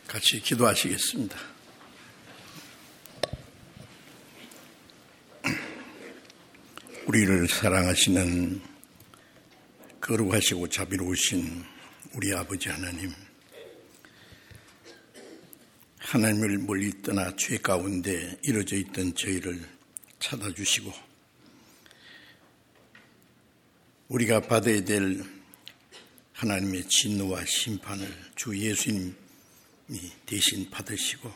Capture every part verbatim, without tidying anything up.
같이 기도하시겠습니다. 우리를 사랑하시는 거룩하시고 자비로우신 우리 아버지 하나님, 하나님을 멀리 떠나 죄 가운데 이루어져 있던 저희를 찾아주시고 우리가 받아야 될 하나님의 진노와 심판을 주 예수님이 대신 받으시고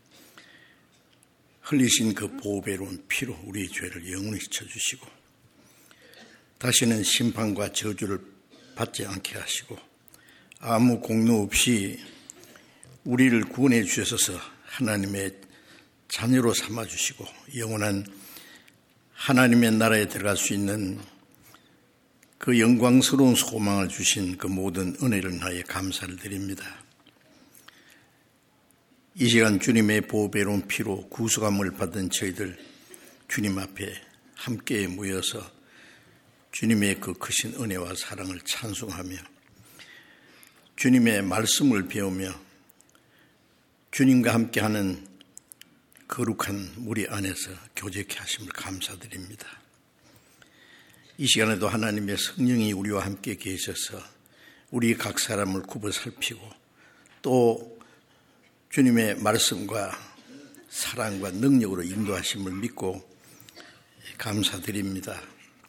흘리신 그 보배로운 피로 우리의 죄를 영원히 씻어주시고 다시는 심판과 저주를 받지 않게 하시고 아무 공로 없이 우리를 구원해 주셔서 하나님의 자녀로 삼아주시고 영원한 하나님의 나라에 들어갈 수 있는 그 영광스러운 소망을 주신 그 모든 은혜를 인하여 감사를 드립니다. 이 시간 주님의 보배로운 피로 구속함을 받은 저희들 주님 앞에 함께 모여서 주님의 그 크신 은혜와 사랑을 찬송하며 주님의 말씀을 배우며 주님과 함께하는 거룩한 무리 안에서 교제케 하심을 감사드립니다. 이 시간에도 하나님의 성령이 우리와 함께 계셔서 우리 각 사람을 굽어 살피고 또 주님의 말씀과 사랑과 능력으로 인도하심을 믿고 감사드립니다.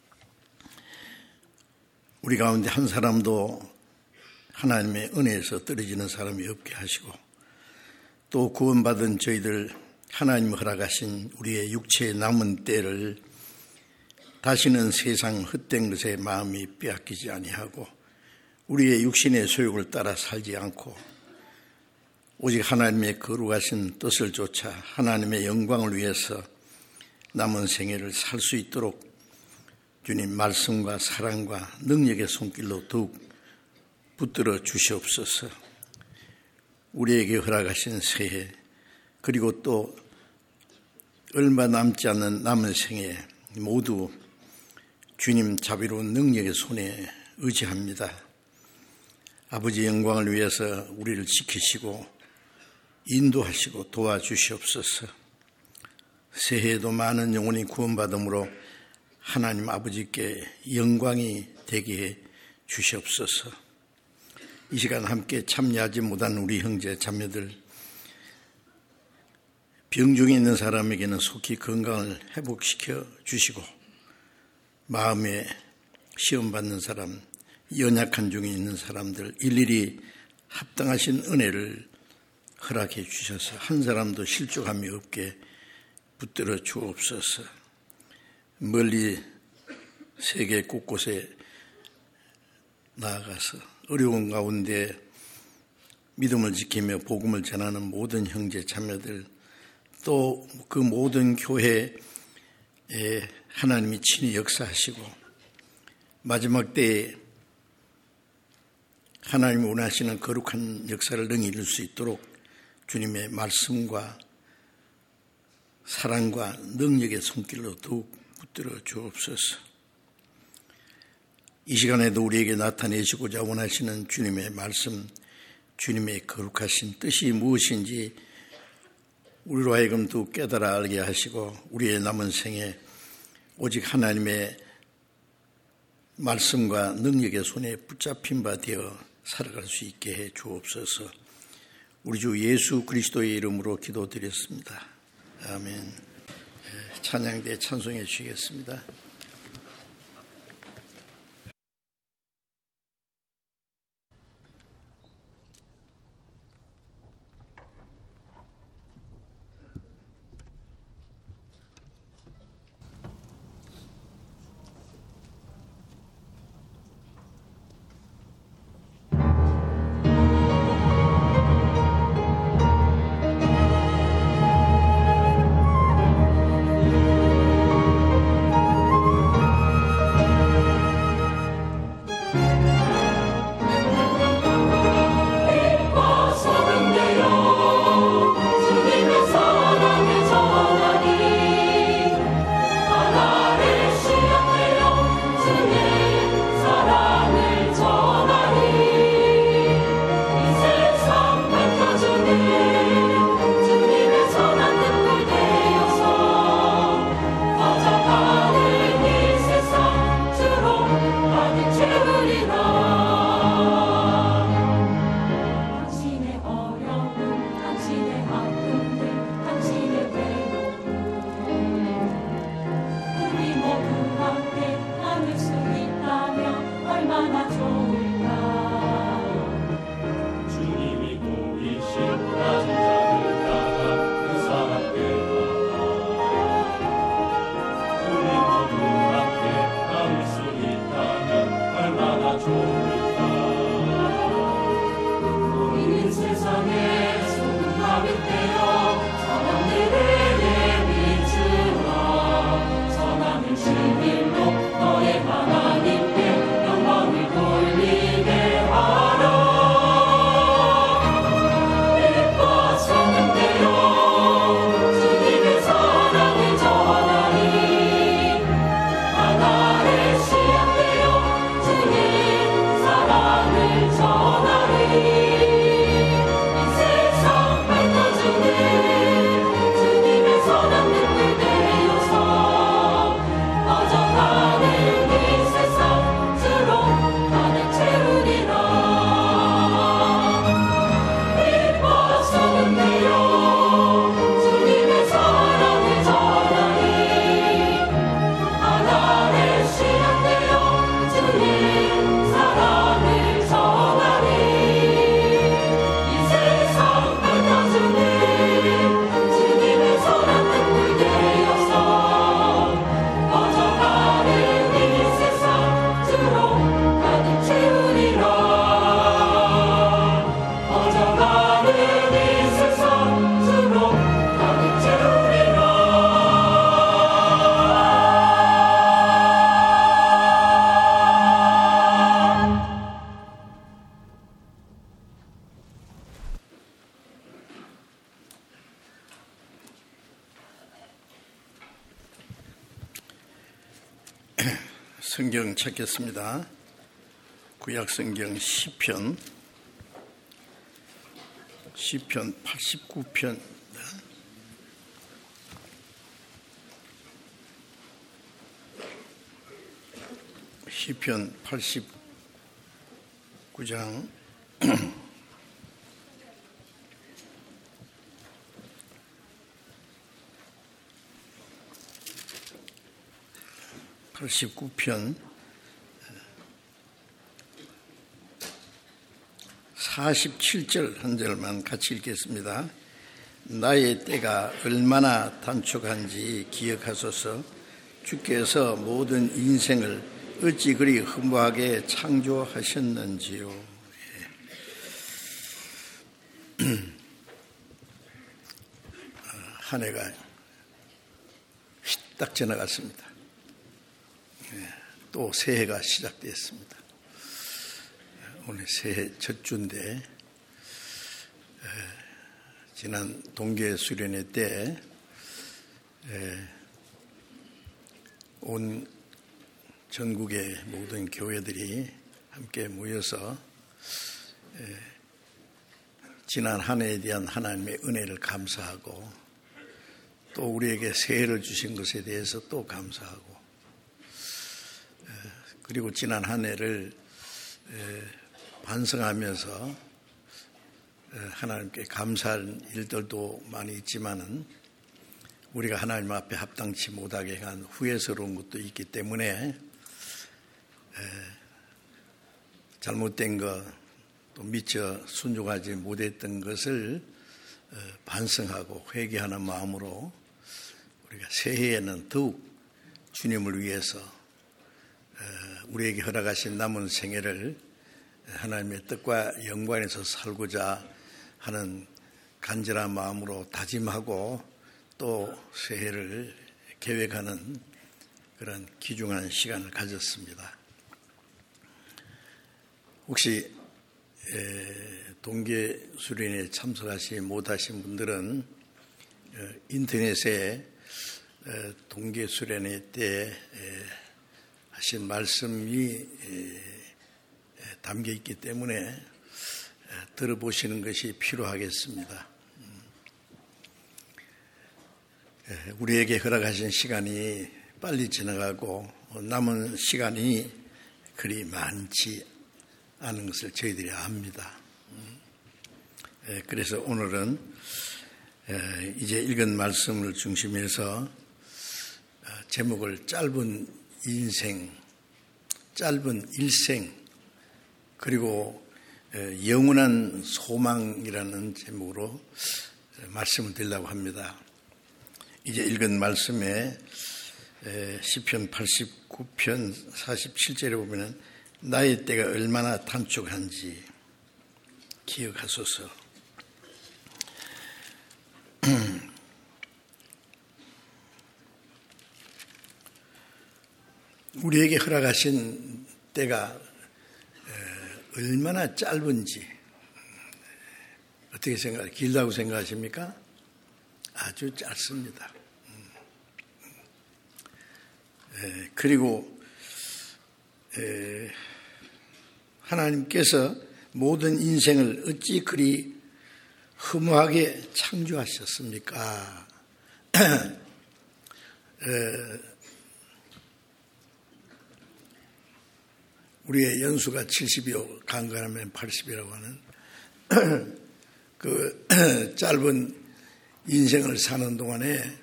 우리 가운데 한 사람도 하나님의 은혜에서 떨어지는 사람이 없게 하시고 또 구원받은 저희들 하나님 허락하신 우리의 육체의 남은 때를 다시는 세상 헛된 것에 마음이 빼앗기지 아니하고 우리의 육신의 소욕을 따라 살지 않고 오직 하나님의 거룩하신 뜻을 쫓아 하나님의 영광을 위해서 남은 생애를 살 수 있도록 주님 말씀과 사랑과 능력의 손길로 더욱 붙들어 주시옵소서. 우리에게 허락하신 새해 그리고 또 얼마 남지 않는 남은 생애 모두 주님 자비로운 능력의 손에 의지합니다. 아버지의 영광을 위해서 우리를 지키시고 인도하시고 도와주시옵소서. 새해에도 많은 영혼이 구원받음으로 하나님 아버지께 영광이 되게 해 주시옵소서. 이 시간 함께 참여하지 못한 우리 형제 자매들, 병 중에 있는 사람에게는 속히 건강을 회복시켜 주시고 마음에 시험받는 사람, 연약한 중에 있는 사람들 일일이 합당하신 은혜를 허락해 주셔서 한 사람도 실족함이 없게 붙들어 주옵소서. 멀리 세계 곳곳에 나아가서 어려운 가운데 믿음을 지키며 복음을 전하는 모든 형제 자매들 또 그 모든 교회에 하나님이 친히 역사하시고 마지막 때에 하나님이 원하시는 거룩한 역사를 능히 이룰 수 있도록 주님의 말씀과 사랑과 능력의 손길로 더욱 붙들어 주옵소서. 이 시간에도 우리에게 나타내시고자 원하시는 주님의 말씀, 주님의 거룩하신 뜻이 무엇인지 우리로 하여금 더욱 깨달아 알게 하시고 우리의 남은 생에 오직 하나님의 말씀과 능력의 손에 붙잡힌 바 되어 살아갈 수 있게 해 주옵소서. 우리 주 예수 그리스도의 이름으로 기도드렸습니다. 아멘. 찬양대 찬송해 주시겠습니다. 주 성경 찾겠습니다. 구약성경 시편 시편 팔십구 편 시편 팔십구 장 팔십구 편 사십칠 절 한 절만 같이 읽겠습니다. 나의 때가 얼마나 단축한지 기억하소서. 주께서 모든 인생을 어찌 그리 허무하게 창조하셨는지요. 예. 한 해가 휘딱 지나갔습니다. 또 새해가 시작됐습니다. 오늘 새해 첫 주인데 지난 동계 수련회 때 온 전국의 모든 교회들이 함께 모여서 지난 한 해에 대한 하나님의 은혜를 감사하고 또 우리에게 새해를 주신 것에 대해서 또 감사하고 그리고 지난 한 해를 반성하면서 하나님께 감사할 일들도 많이 있지만은 우리가 하나님 앞에 합당치 못하게 한 후회스러운 것도 있기 때문에 잘못된 것, 또 미처 순종하지 못했던 것을 반성하고 회개하는 마음으로 우리가 새해에는 더욱 주님을 위해서 우리에게 허락하신 남은 생애를 하나님의 뜻과 영광에서 살고자 하는 간절한 마음으로 다짐하고 또 새해를 계획하는 그런 귀중한 시간을 가졌습니다. 혹시 동계 수련회에 참석하지 못하신 분들은 인터넷에 동계 수련회 때 하신 말씀이 담겨 있기 때문에 들어보시는 것이 필요하겠습니다. 우리에게 허락하신 시간이 빨리 지나가고 남은 시간이 그리 많지 않은 것을 저희들이 압니다. 그래서 오늘은 이제 읽은 말씀을 중심해서 제목을 짧은 인생, 짧은 일생, 그리고 영원한 소망이라는 제목으로 말씀을 드리려고 합니다. 이제 읽은 말씀에 시편 팔십구 편 사십칠 절에 보면 나의 때가 얼마나 단축한지 기억하소서. 우리에게 허락하신 때가 얼마나 짧은지 어떻게 생각하세요? 길다고 생각하십니까? 아주 짧습니다. 그리고 하나님께서 모든 인생을 어찌 그리 허무하게 창조하셨습니까? 우리의 연수가 칠십이요, 강간하면 팔십이라고 하는 그 짧은 인생을 사는 동안에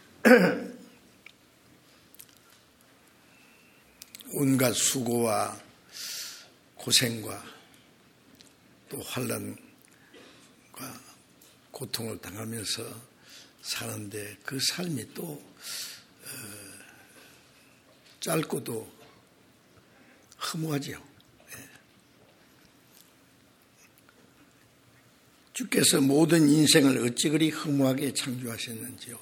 온갖 수고와 고생과 또 환난과 고통을 당하면서 사는데 그 삶이 또 짧고도 허무하죠. 주께서 모든 인생을 어찌 그리 허무하게 창조하셨는지요.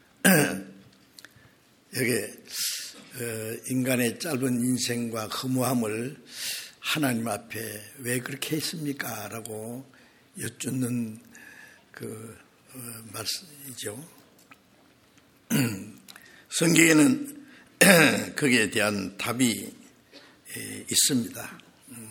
여기 인간의 짧은 인생과 허무함을 하나님 앞에 왜 그렇게 했습니까? 라고 여쭙는 그 말씀이죠. 성경에는 거기에 대한 답이 있습니다.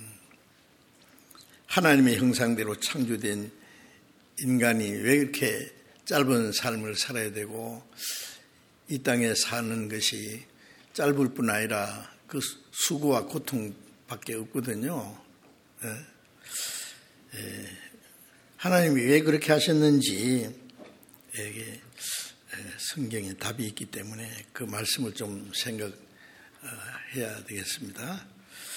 하나님의 형상대로 창조된 인간이 왜 이렇게 짧은 삶을 살아야 되고 이 땅에 사는 것이 짧을 뿐 아니라 그 수고와 고통밖에 없거든요. 하나님이 왜 그렇게 하셨는지 성경에 답이 있기 때문에 그 말씀을 좀 생각해야 되겠습니다.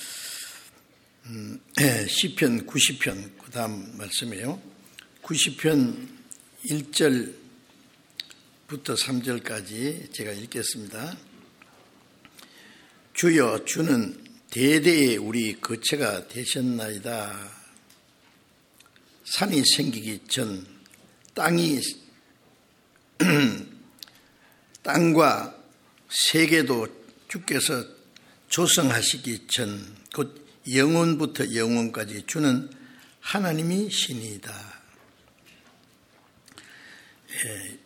음, 시편 구십 편 그 다음 말씀이에요. 구십 편 일 절부터 삼 절까지 제가 읽겠습니다. 주여, 주는 대대에 우리 거처가 되셨나이다. 산이 생기기 전 땅이 땅과 세계도 주께서 조성하시기 전 곧 영원부터 영원까지 주는 하나님이시니이다. 예,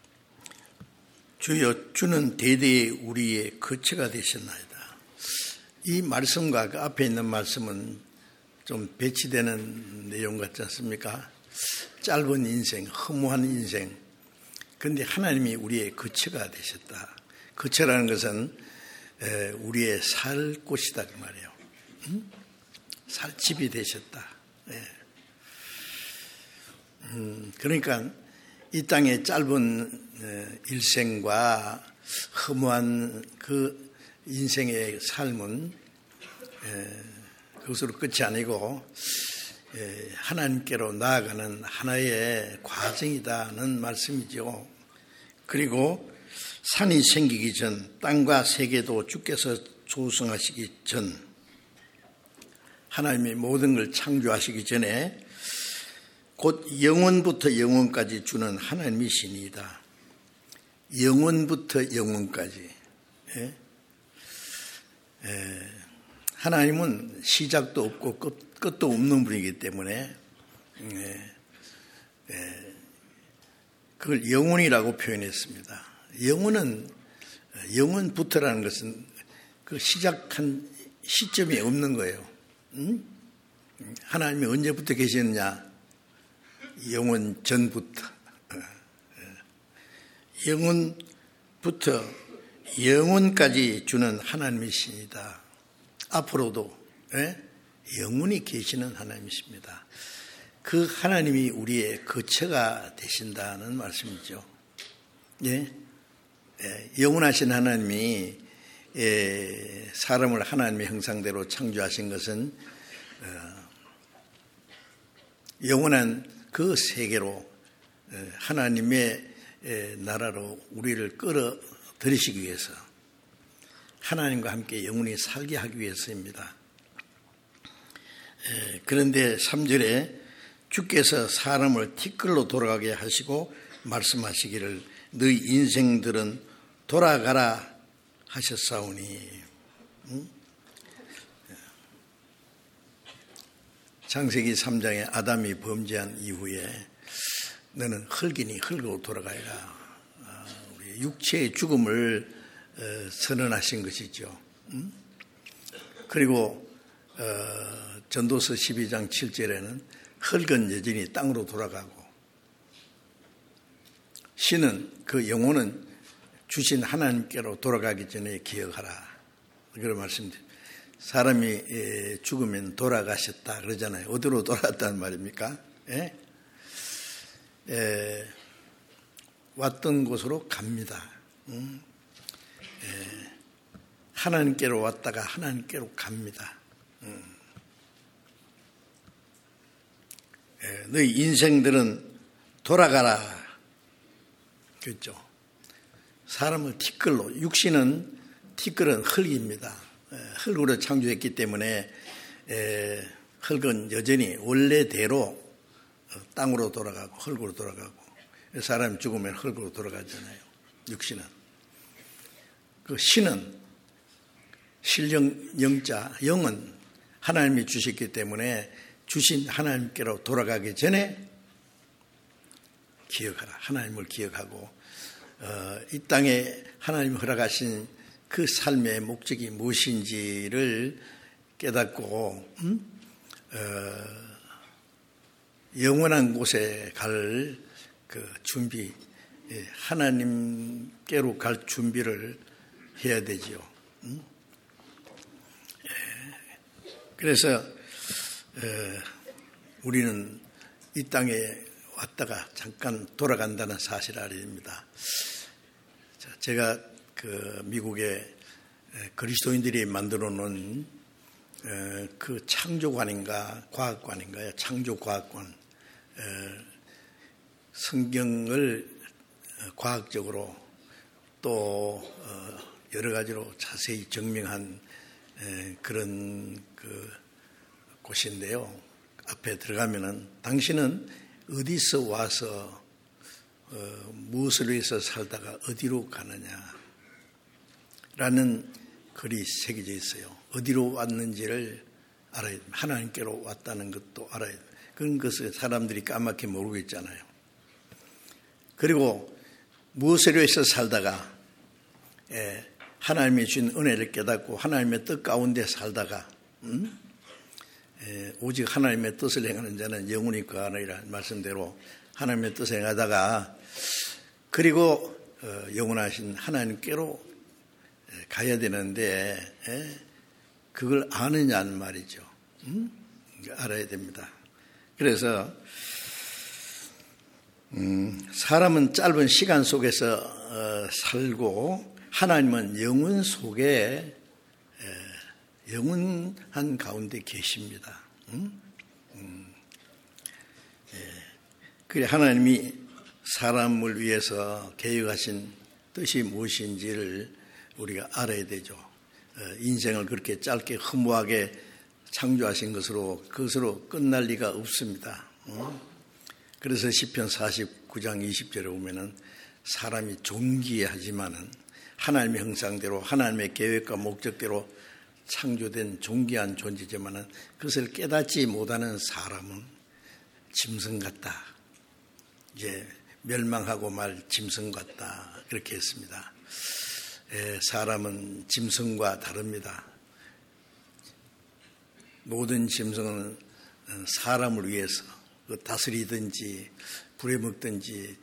주여, 주는 대대에 우리의 거처가 되셨나이다. 이 말씀과 그 앞에 있는 말씀은 좀 배치되는 내용 같지 않습니까? 짧은 인생, 허무한 인생. 그런데 하나님이 우리의 거처가 되셨다. 거처라는 것은 우리의 살 곳이다 그 말이에요. 음? 살 집이 되셨다. 네. 음, 그러니까 이 땅의 짧은 일생과 허무한 그 인생의 삶은 그것으로 끝이 아니고 하나님께로 나아가는 하나의 과정이다는 말씀이죠. 그리고 산이 생기기 전, 땅과 세계도 주께서 조성하시기 전, 하나님이 모든 걸 창조하시기 전에 곧 영원부터 영원까지 주는 하나님이시니이다. 영원부터 영원까지. 예? 예. 하나님은 시작도 없고 끝, 끝도 없는 분이기 때문에 예. 예. 그걸 영원이라고 표현했습니다. 영원은, 영원부터라는 것은 그 시작한 시점이 없는 거예요. 응? 하나님이 언제부터 계셨느냐? 영원 전부터. 영원부터 영원까지 주는 하나님이십니다. 앞으로도 예? 영원히 계시는 하나님이십니다. 그 하나님이 우리의 거처가 되신다는 말씀이죠. 예? 예, 영원하신 하나님이 예, 사람을 하나님의 형상대로 창조하신 것은 어, 영원한 그 세계로 하나님의 나라로 우리를 끌어들이시기 위해서 하나님과 함께 영원히 살게 하기 위해서입니다. 그런데 삼 절에 주께서 사람을 티끌로 돌아가게 하시고 말씀하시기를 너희 인생들은 돌아가라 하셨사오니. 창세기 삼 장에 아담이 범죄한 이후에 너는 흙이니 흙으로 돌아가라. 우리 육체의 죽음을 선언하신 것이죠. 그리고 전도서 십이 장 칠 절에는 흙은 여전히 땅으로 돌아가고 신은 그 영혼은 주신 하나님께로 돌아가기 전에 기억하라. 그런 말씀드립니다. 사람이 죽으면 돌아가셨다 그러잖아요. 어디로 돌아갔다는 말입니까? 예? 예, 왔던 곳으로 갑니다. 음? 예, 하나님께로 왔다가 하나님께로 갑니다. 음. 예, 너희 인생들은 돌아가라. 그렇죠? 사람을 티끌로, 육신은 티끌은 흙입니다. 흙으로 창조했기 때문에 흙은 여전히 원래대로 땅으로 돌아가고 흙으로 돌아가고 사람이 죽으면 흙으로 돌아가잖아요. 육신은. 그 신은 신령 영자 영은 하나님이 주셨기 때문에 주신 하나님께로 돌아가기 전에 기억하라. 하나님을 기억하고 어, 이 땅에 하나님이 허락하신 그 삶의 목적이 무엇인지를 깨닫고 음? 어, 영원한 곳에 갈 그 준비, 하나님께로 갈 준비를 해야 되지요. 음? 그래서 우리는 이 땅에 왔다가 잠깐 돌아간다는 사실을 알아야 됩니다. 제가 그 미국의 그리스도인들이 만들어 놓은 그 창조관인가 과학관인가요? 창조과학관. 성경을 과학적으로 또 여러 가지로 자세히 증명한 그런 그 곳인데요. 앞에 들어가면은 당신은 어디서 와서 어, 무엇을 위해서 살다가 어디로 가느냐 라는 글이 새겨져 있어요. 어디로 왔는지를 알아야 됩니다. 하나님께로 왔다는 것도 알아야 됩니다. 그런 것을 사람들이 까맣게 모르고 있잖아요. 그리고 무엇을 위해서 살다가 예, 하나님이 주신 은혜를 깨닫고 하나님의 뜻 가운데 살다가 음? 예, 오직 하나님의 뜻을 행하는 자는 영원히 거하느니라 말씀대로 하나님의 뜻을 행하다가 그리고 어, 영원하신 하나님께로 가야 되는데 예, 그걸 아느냐는 말이죠. 음? 알아야 됩니다. 그래서 음, 사람은 짧은 시간 속에서 어, 살고 하나님은 영원 속에 에, 영원한 가운데 계십니다. 음? 음, 예. 그래 하나님이 사람을 위해서 계획하신 뜻이 무엇인지를 우리가 알아야 되죠. 어, 인생을 그렇게 짧게 허무하게 창조하신 것으로 그것으로 끝날 리가 없습니다. 음? 그래서 시편 사십구 장 이십 절에 보면은 사람이 존귀하지만은 하나님의 형상대로 하나님의 계획과 목적대로 창조된 존귀한 존재지만은 그것을 깨닫지 못하는 사람은 짐승 같다. 이제 멸망하고 말 짐승 같다. 그렇게 했습니다. 에, 사람은 짐승과 다릅니다. 모든 짐승은 사람을 위해서 다스리든지 부려먹든지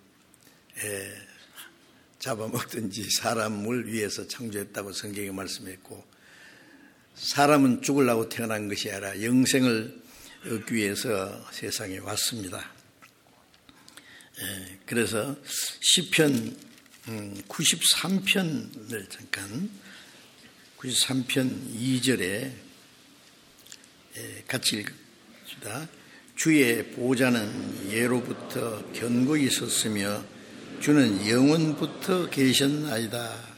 잡아먹든지 사람을 위해서 창조했다고 성경에 말씀했고 사람은 죽으려고 태어난 것이 아니라 영생을 얻기 위해서 세상에 왔습니다. 그래서 시편 구십삼 편을 잠깐 구십삼 편 이 절에 같이 읽읍시다. 주의 보좌는 예로부터 견고히 섰으며 주는 영원부터 계셨나이다.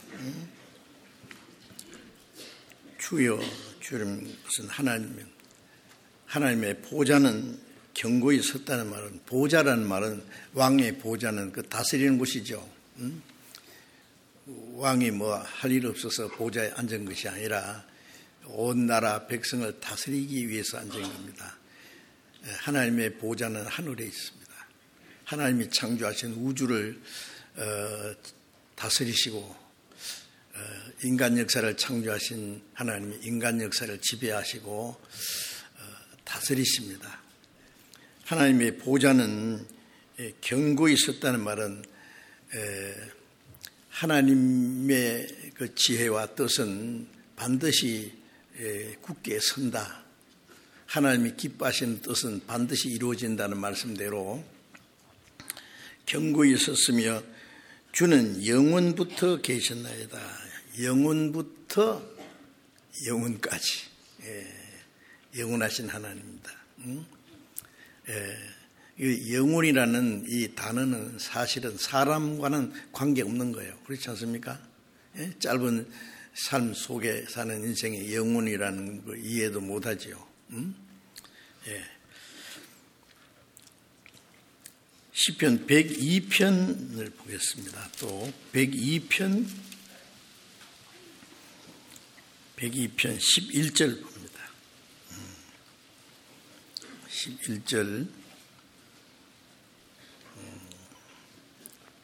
주여, 주님 무슨 하나님은 하나님의 보좌는 견고히 섰다는 말은 보좌라는 말은 왕의 보좌는 그 다스리는 곳이죠. 음? 왕이 뭐 할 일 없어서 보좌에 앉은 것이 아니라 온 나라 백성을 다스리기 위해서 앉은 겁니다. 하나님의 보좌는 하늘에 있습니다. 하나님이 창조하신 우주를 어, 다스리시고 어, 인간 역사를 창조하신 하나님이 인간 역사를 지배하시고 어, 다스리십니다. 하나님의 보좌는 견고히 섰다는 말은 에, 하나님의 그 지혜와 뜻은 반드시 에, 굳게 선다. 하나님이 기뻐하시는 뜻은 반드시 이루어진다는 말씀대로 견고히 섰으며 주는 영원부터 계셨나이다. 영원부터 영원까지 예, 영원하신 하나님입니다. 응? 예, 영원이라는 이 단어는 사실은 사람과는 관계없는 거예요. 그렇지 않습니까? 예? 짧은 삶 속에 사는 인생의 영원이라는 거 이해도 못하지요. 음? 예. 시편 백이 편을 보겠습니다. 또 백이 편 백이 편 십일 절 봅니다. 음. 십일 절 음.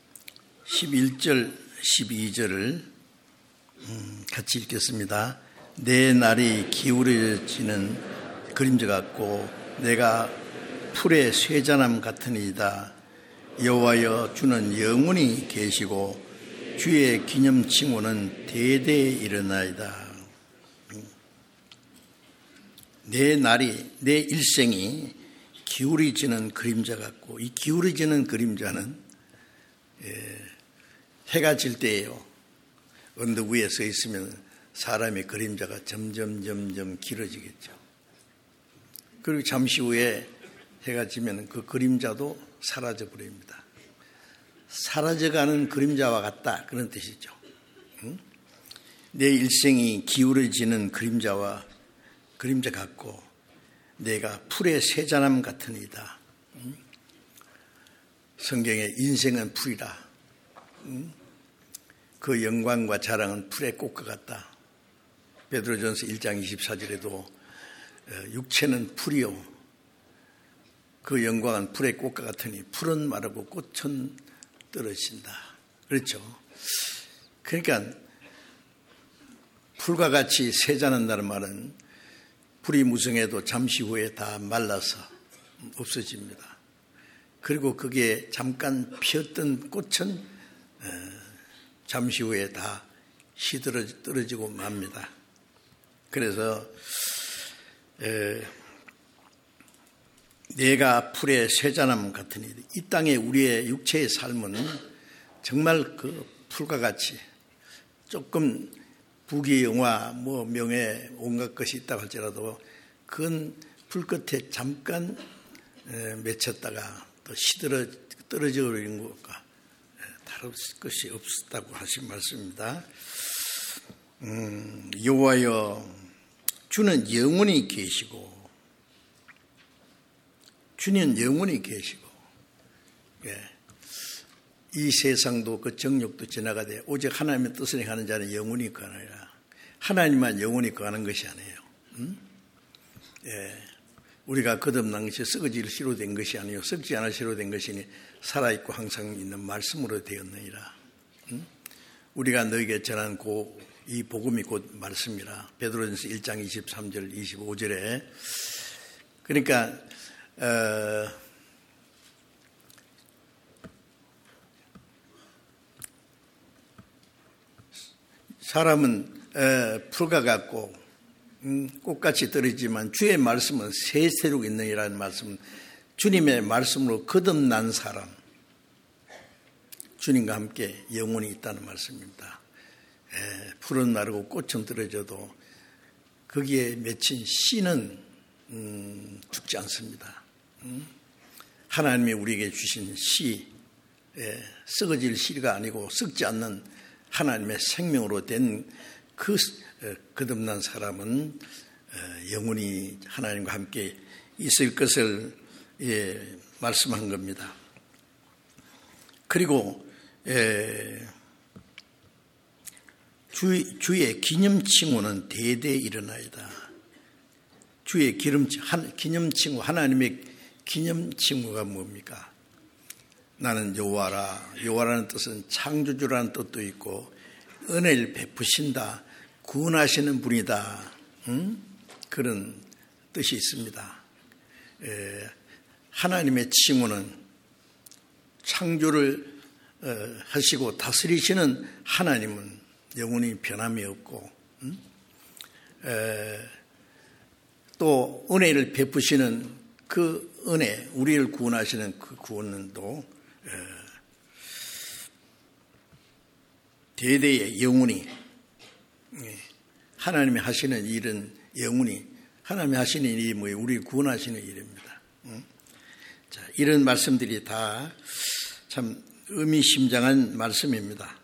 십일 절 십이 절을 음, 같이 읽겠습니다. 내 날이 기울어지는 그림자 같고 내가 풀의 쇠잔함 같으니이다. 여호와여 주는 영원히 계시고 주의 기념 칭호는 대대에 이르나이다. 내 날이, 내 일생이 기울어지는 그림자 같고, 이 기울어지는 그림자는 해가 질 때예요. 언덕 위에 서 있으면 사람의 그림자가 점점 점점 길어지겠죠. 그리고 잠시 후에 해가 지면 그 그림자도 사라져 버립니다. 사라져가는 그림자와 같다, 그런 뜻이죠. 응? 내 일생이 기울어지는 그림자와 그림자 같고 내가 풀의 쇠잔함 같으니이다. 응? 성경에 인생은 풀이라. 응? 그 영광과 자랑은 풀의 꽃과 같다. 베드로전서 일 장 이십사 절에도 육체는 풀이요 그 영광은 풀의 꽃과 같으니 풀은 마르고 꽃은 떨어진다. 그렇죠. 그러니까 풀과 같이 쇠잔한다는 말은 풀이 무성해도 잠시 후에 다 말라서 없어집니다. 그리고 그게 잠깐 피었던 꽃은 잠시 후에 다 시들어지고 맙니다. 그래서 에, 내가 풀의 쇠잔함 같으니 이 땅에 우리의 육체의 삶은 정말 그 풀과 같이 조금 부귀영화, 뭐 명예, 온갖 것이 있다고 할지라도 그건 풀 끝에 잠깐 맺혔다가 또 시들어 떨어져 버리는 것과 다를 것이 없다고 하신 말씀입니다. 음, 여호와여 주는 영원히 계시고 주는 영원히 계시고 예. 이 세상도 그 정욕도 지나가되 오직 하나님의 뜻을 행하는 자는 영원히 거하느니라. 하나님만 영원히 거하는 것이 아니에요. 음? 예. 우리가 거듭난 것이 썩어질 시로 된 것이 아니요 썩지 않을 시로 된 것이니 살아있고 항상 있는 말씀으로 되었느니라. 음? 우리가 너에게 전한 고, 이 복음이 곧 말씀이라. 베드로전서 일 장 이십삼 절 이십오 절에 그러니까 어, 사람은 에, 풀과 같고 음, 꽃같이 떨어지지만 주의 말씀은 세세로 있느니라는 말씀, 주님의 말씀으로 거듭난 사람, 주님과 함께 영원히 있다는 말씀입니다. 에, 풀은 마르고 꽃은 떨어져도 거기에 맺힌 씨는 음, 죽지 않습니다. 음? 하나님이 우리에게 주신 씨, 에, 썩어질 씨가 아니고 썩지 않는 하나님의 생명으로 된 그 거듭난 사람은 영원히 하나님과 함께 있을 것을 예, 말씀한 겁니다. 그리고 예, 주, 주의 기념칭호는 대대에 일어나이다. 주의 기름, 기념칭호, 하나님의 기념칭호가 뭡니까? 나는 여호와라. 여호와라는 뜻은 창조주라는 뜻도 있고 은혜를 베푸신다, 구원하시는 분이다, 응? 그런 뜻이 있습니다. 에, 하나님의 칭호는 창조를 어, 하시고 다스리시는 하나님은 영원히 변함이 없고 응? 에, 또 은혜를 베푸시는 그 은혜, 우리를 구원하시는 그 구원도 에, 대대에 영원히 하나님이 하시는 일은 영원히 하나님이 하시는 일이 뭐예요? 우리를 구원하시는 일입니다. 자, 이런 말씀들이 다 참 의미심장한 말씀입니다.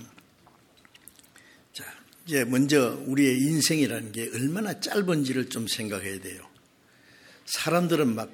자, 이제 먼저 우리의 인생이라는 게 얼마나 짧은지를 좀 생각해야 돼요. 사람들은 막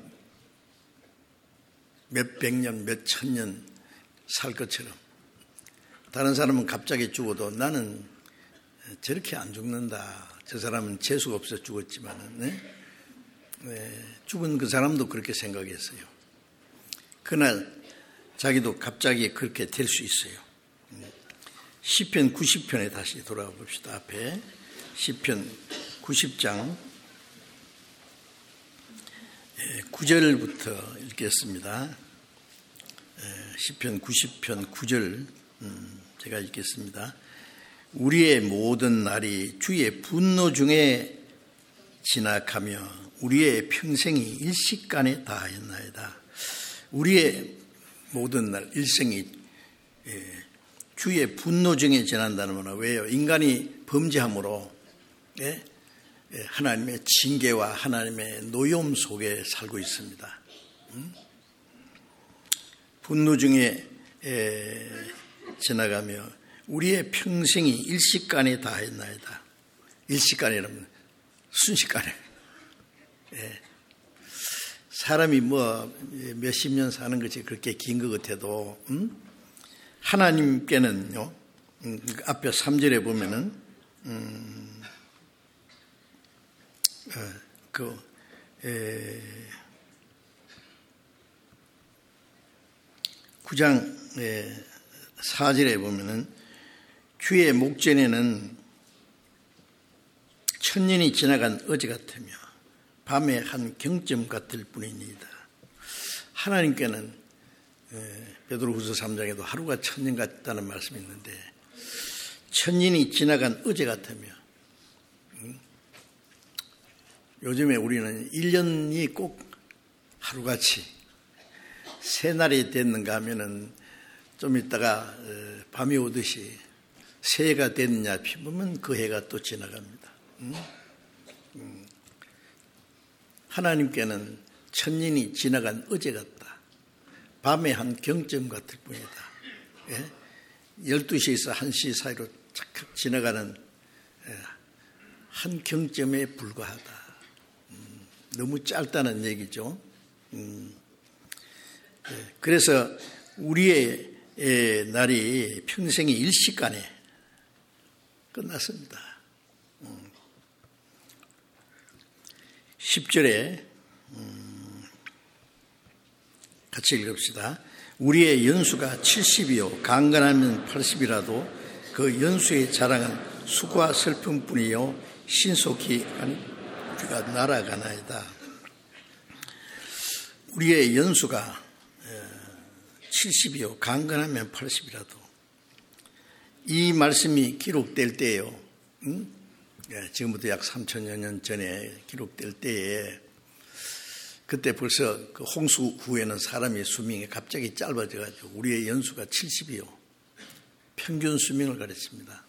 몇백 년, 몇천 년 살 것처럼, 다른 사람은 갑자기 죽어도 나는 저렇게 안 죽는다. 저 사람은 재수가 없어 죽었지만 네? 네, 죽은 그 사람도 그렇게 생각했어요. 그날 자기도 갑자기 그렇게 될 수 있어요. 시편 구십 편에 다시 돌아가 봅시다. 앞에 시편 구십 장 구 절부터 읽겠습니다. 시편 구십 편 구 절 제가 읽겠습니다. 우리의 모든 날이 주의 분노 중에 지나가며 우리의 평생이 일시간에 다하였나이다. 우리의 모든 날 일생이 주의 분노 중에 지난다는 것은 왜요? 인간이 범죄함으로 하나님의 징계와 하나님의 노여움 속에 살고 있습니다. 분노 중에 지나가며 우리의 평생이 일시간에 다했나이다. 일시간이라면 순식간에. 사람이 뭐 몇십 년 사는 것이 그렇게 긴 것 같아도 음? 하나님께는요. 음, 앞에 삼 절에 보면은 음, 어, 그 에, 구 장 사 절에 보면은 주의 목전에는 천년이 지나간 어제 같으며 밤의 한 경점 같을 뿐입니다. 하나님께는 베드로후서 삼 장에도 하루가 천년 같다는 말씀이 있는데 천년이 지나간 어제 같으며 요즘에 우리는 일 년이 꼭 하루같이 새날이 됐는가 하면은 좀 있다가 밤이 오듯이 새해가 됐느냐 보면 그 해가 또 지나갑니다. 음? 음. 하나님께는 천년이 지나간 어제 같다. 밤의 한 경점 같을 뿐이다. 예? 열두 시에서 한 시 사이로 착착 지나가는 한 경점에 불과하다. 음, 너무 짧다는 얘기죠. 음, 예, 그래서 우리의 예, 날이 평생이 일시간에 끝났습니다. 음. 십 절에 음, 같이 읽읍시다. 우리의 연수가 칠십이요 강건하면 팔십이라도 그 연수의 자랑은 수고와 슬픔뿐이요 신속히 우리가 날아가나이다. 우리의 연수가 칠십이요 강건하면 팔십이라도 이 말씀이 기록될 때예요. 응? 지금부터 약 삼천여 년 전에 기록될 때에 그때 벌써 그 홍수 후에는 사람의 수명이 갑자기 짧아져가지고 우리의 연수가 칠십이요 평균 수명을 가르칩니다.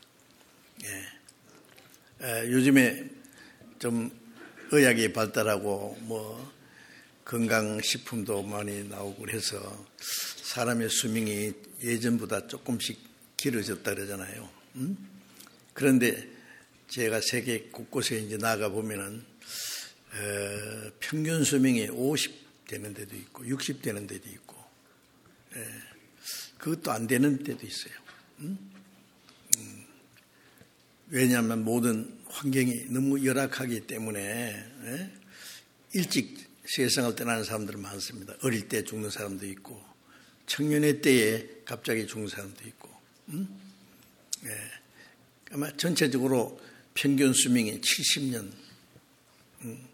예. 에, 요즘에 좀 의학이 발달하고 뭐 건강식품도 많이 나오고 그래서 사람의 수명이 예전보다 조금씩 길어졌다 그러잖아요. 음? 그런데 제가 세계 곳곳에 이제 나가 보면은 어, 평균 수명이 오십 되는 데도 있고 육십 되는 데도 있고 에, 그것도 안 되는 데도 있어요. 음? 음, 왜냐하면 모든 환경이 너무 열악하기 때문에 에? 일찍 세상을 떠나는 사람들은 많습니다. 어릴 때 죽는 사람도 있고 청년의 때에 갑자기 죽는 사람도 있고 음? 예. 아마 전체적으로 평균 수명이 칠십 년 음.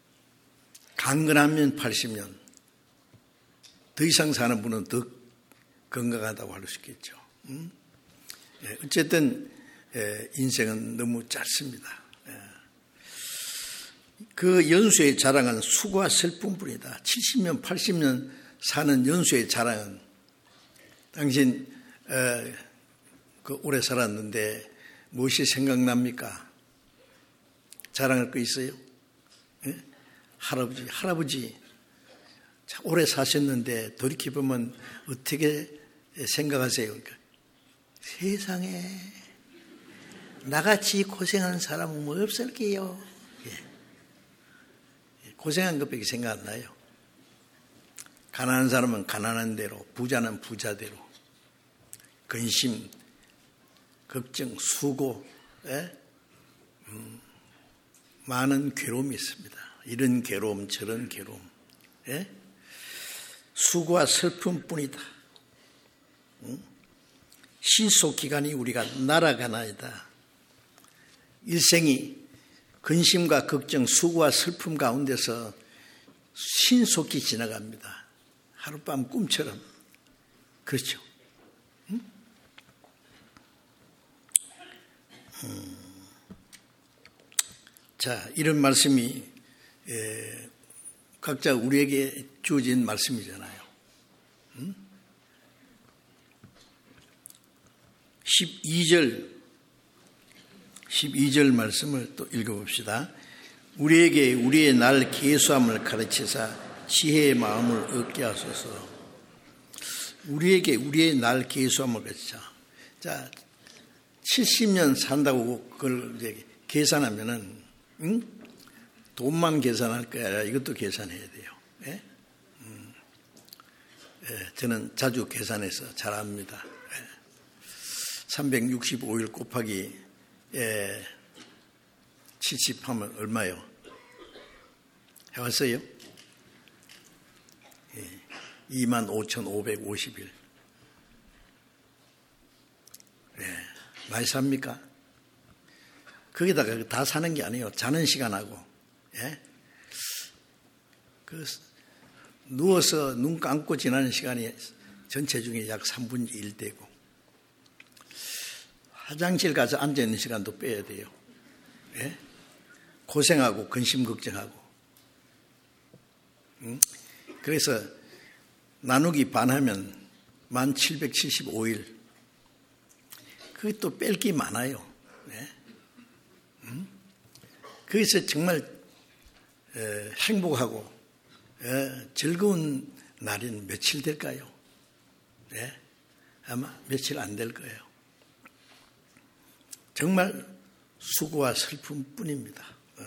강건하면 팔십 년 더 이상 사는 분은 더 건강하다고 할 수 있겠죠. 음? 예. 어쨌든 예. 인생은 너무 짧습니다. 그 연수의 자랑은 수고와 슬픔뿐이다. 칠십 년, 팔십 년 사는 연수의 자랑은 당신 어, 그 오래 살았는데 무엇이 생각납니까? 자랑할 거 있어요? 예? 할아버지, 할아버지 오래 사셨는데 돌이켜보면 어떻게 생각하세요? 그러니까 세상에 나같이 고생하는 사람은 뭐 없을게요. 고생한 것밖에 생각 안 나요. 가난한 사람은 가난한 대로, 부자는 부자대로 근심, 걱정, 수고, 예? 음, 많은 괴로움이 있습니다. 이런 괴로움, 저런 괴로움, 예? 수고와 슬픔뿐이다. 음? 신속 기간이 우리가 날아가나이다. 일생이 근심과 걱정, 수고와 슬픔 가운데서 신속히 지나갑니다. 하룻밤 꿈처럼. 그렇죠. 응? 음. 자, 이런 말씀이 에, 각자 우리에게 주어진 말씀이잖아요. 응? 십이 절 십이 절 말씀을 또 읽어봅시다. 우리에게 우리의 날 계수함을 가르치사 지혜의 마음을 얻게 하소서. 우리에게 우리의 날 계수함을 가르치자. 자, 칠십 년 산다고 그걸 이제 계산하면은, 응? 돈만 계산할 게 아니라 이것도 계산해야 돼요. 예? 음. 예, 저는 자주 계산해서 잘합니다. 예. 삼백육십오 일 곱하기 예, 칠십 하면 얼마요? 해왔어요? 예, 이만 오천오백오십 일. 예, 많이 삽니까? 거기다가 다 사는 게 아니에요. 자는 시간하고. 예? 그, 누워서 눈 감고 지나는 시간이 전체 중에 약 삼분의 일 되고, 화장실 가서 앉아있는 시간도 빼야 돼요. 예? 고생하고 근심 걱정하고. 응? 그래서 나누기 반하면 만 칠백칠십오 일. 그게 또 뺄 게 많아요. 예? 응? 그래서 정말 에, 행복하고 에, 즐거운 날인 며칠 될까요? 예? 아마 며칠 안 될 거예요. 정말 수고와 슬픔뿐입니다.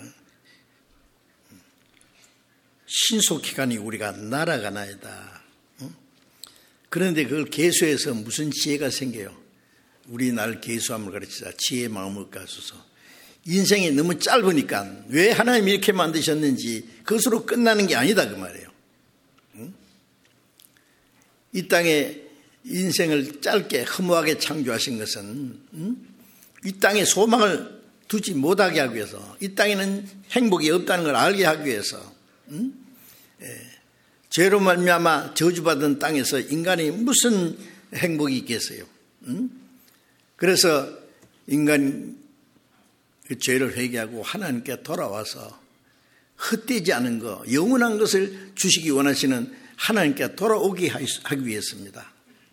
신속기간이 우리가 날아가나이다. 그런데 그걸 계수해서 무슨 지혜가 생겨요? 우리 날 계수함을 가르치자 지혜의 마음을 가소서. 인생이 너무 짧으니까 왜 하나님이 이렇게 만드셨는지 그것으로 끝나는 게 아니다 그 말이에요. 이 땅에 인생을 짧게 허무하게 창조하신 것은 이 땅에 소망을 두지 못하게 하기 위해서, 이 땅에는 행복이 없다는 걸 알게 하기 위해서, 음? 예. 죄로 말미암아 저주받은 땅에서 인간이 무슨 행복이 있겠어요? 음? 그래서 인간 그 죄를 회개하고 하나님께 돌아와서 헛되지 않은 것, 영원한 것을 주시기 원하시는 하나님께 돌아오게 하기 위해서입니다.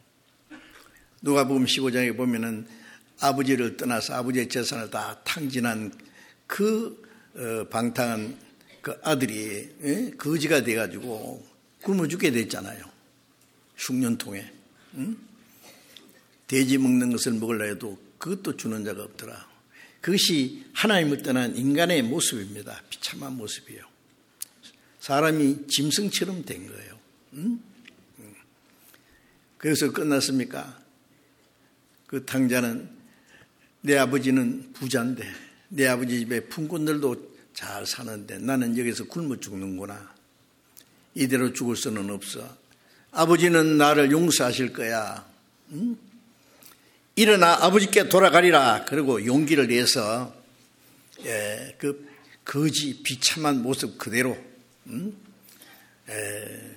누가복음 십오 장에 보면은 아버지를 떠나서 아버지의 재산을 다 탕진한 그 방탕한 그 아들이 거지가 돼가지고 굶어 죽게 됐잖아요. 흉년통에. 응? 돼지 먹는 것을 먹으려 해도 그것도 주는 자가 없더라. 그것이 하나님을 떠난 인간의 모습입니다. 비참한 모습이에요. 사람이 짐승처럼 된 거예요. 응? 그래서 끝났습니까? 그 탕자는 내 아버지는 부자인데 내 아버지 집에 품꾼들도 잘 사는데 나는 여기서 굶어 죽는구나. 이대로 죽을 수는 없어. 아버지는 나를 용서하실 거야. 응? 일어나 아버지께 돌아가리라. 그리고 용기를 내서 예, 그 거지 비참한 모습 그대로 응? 예,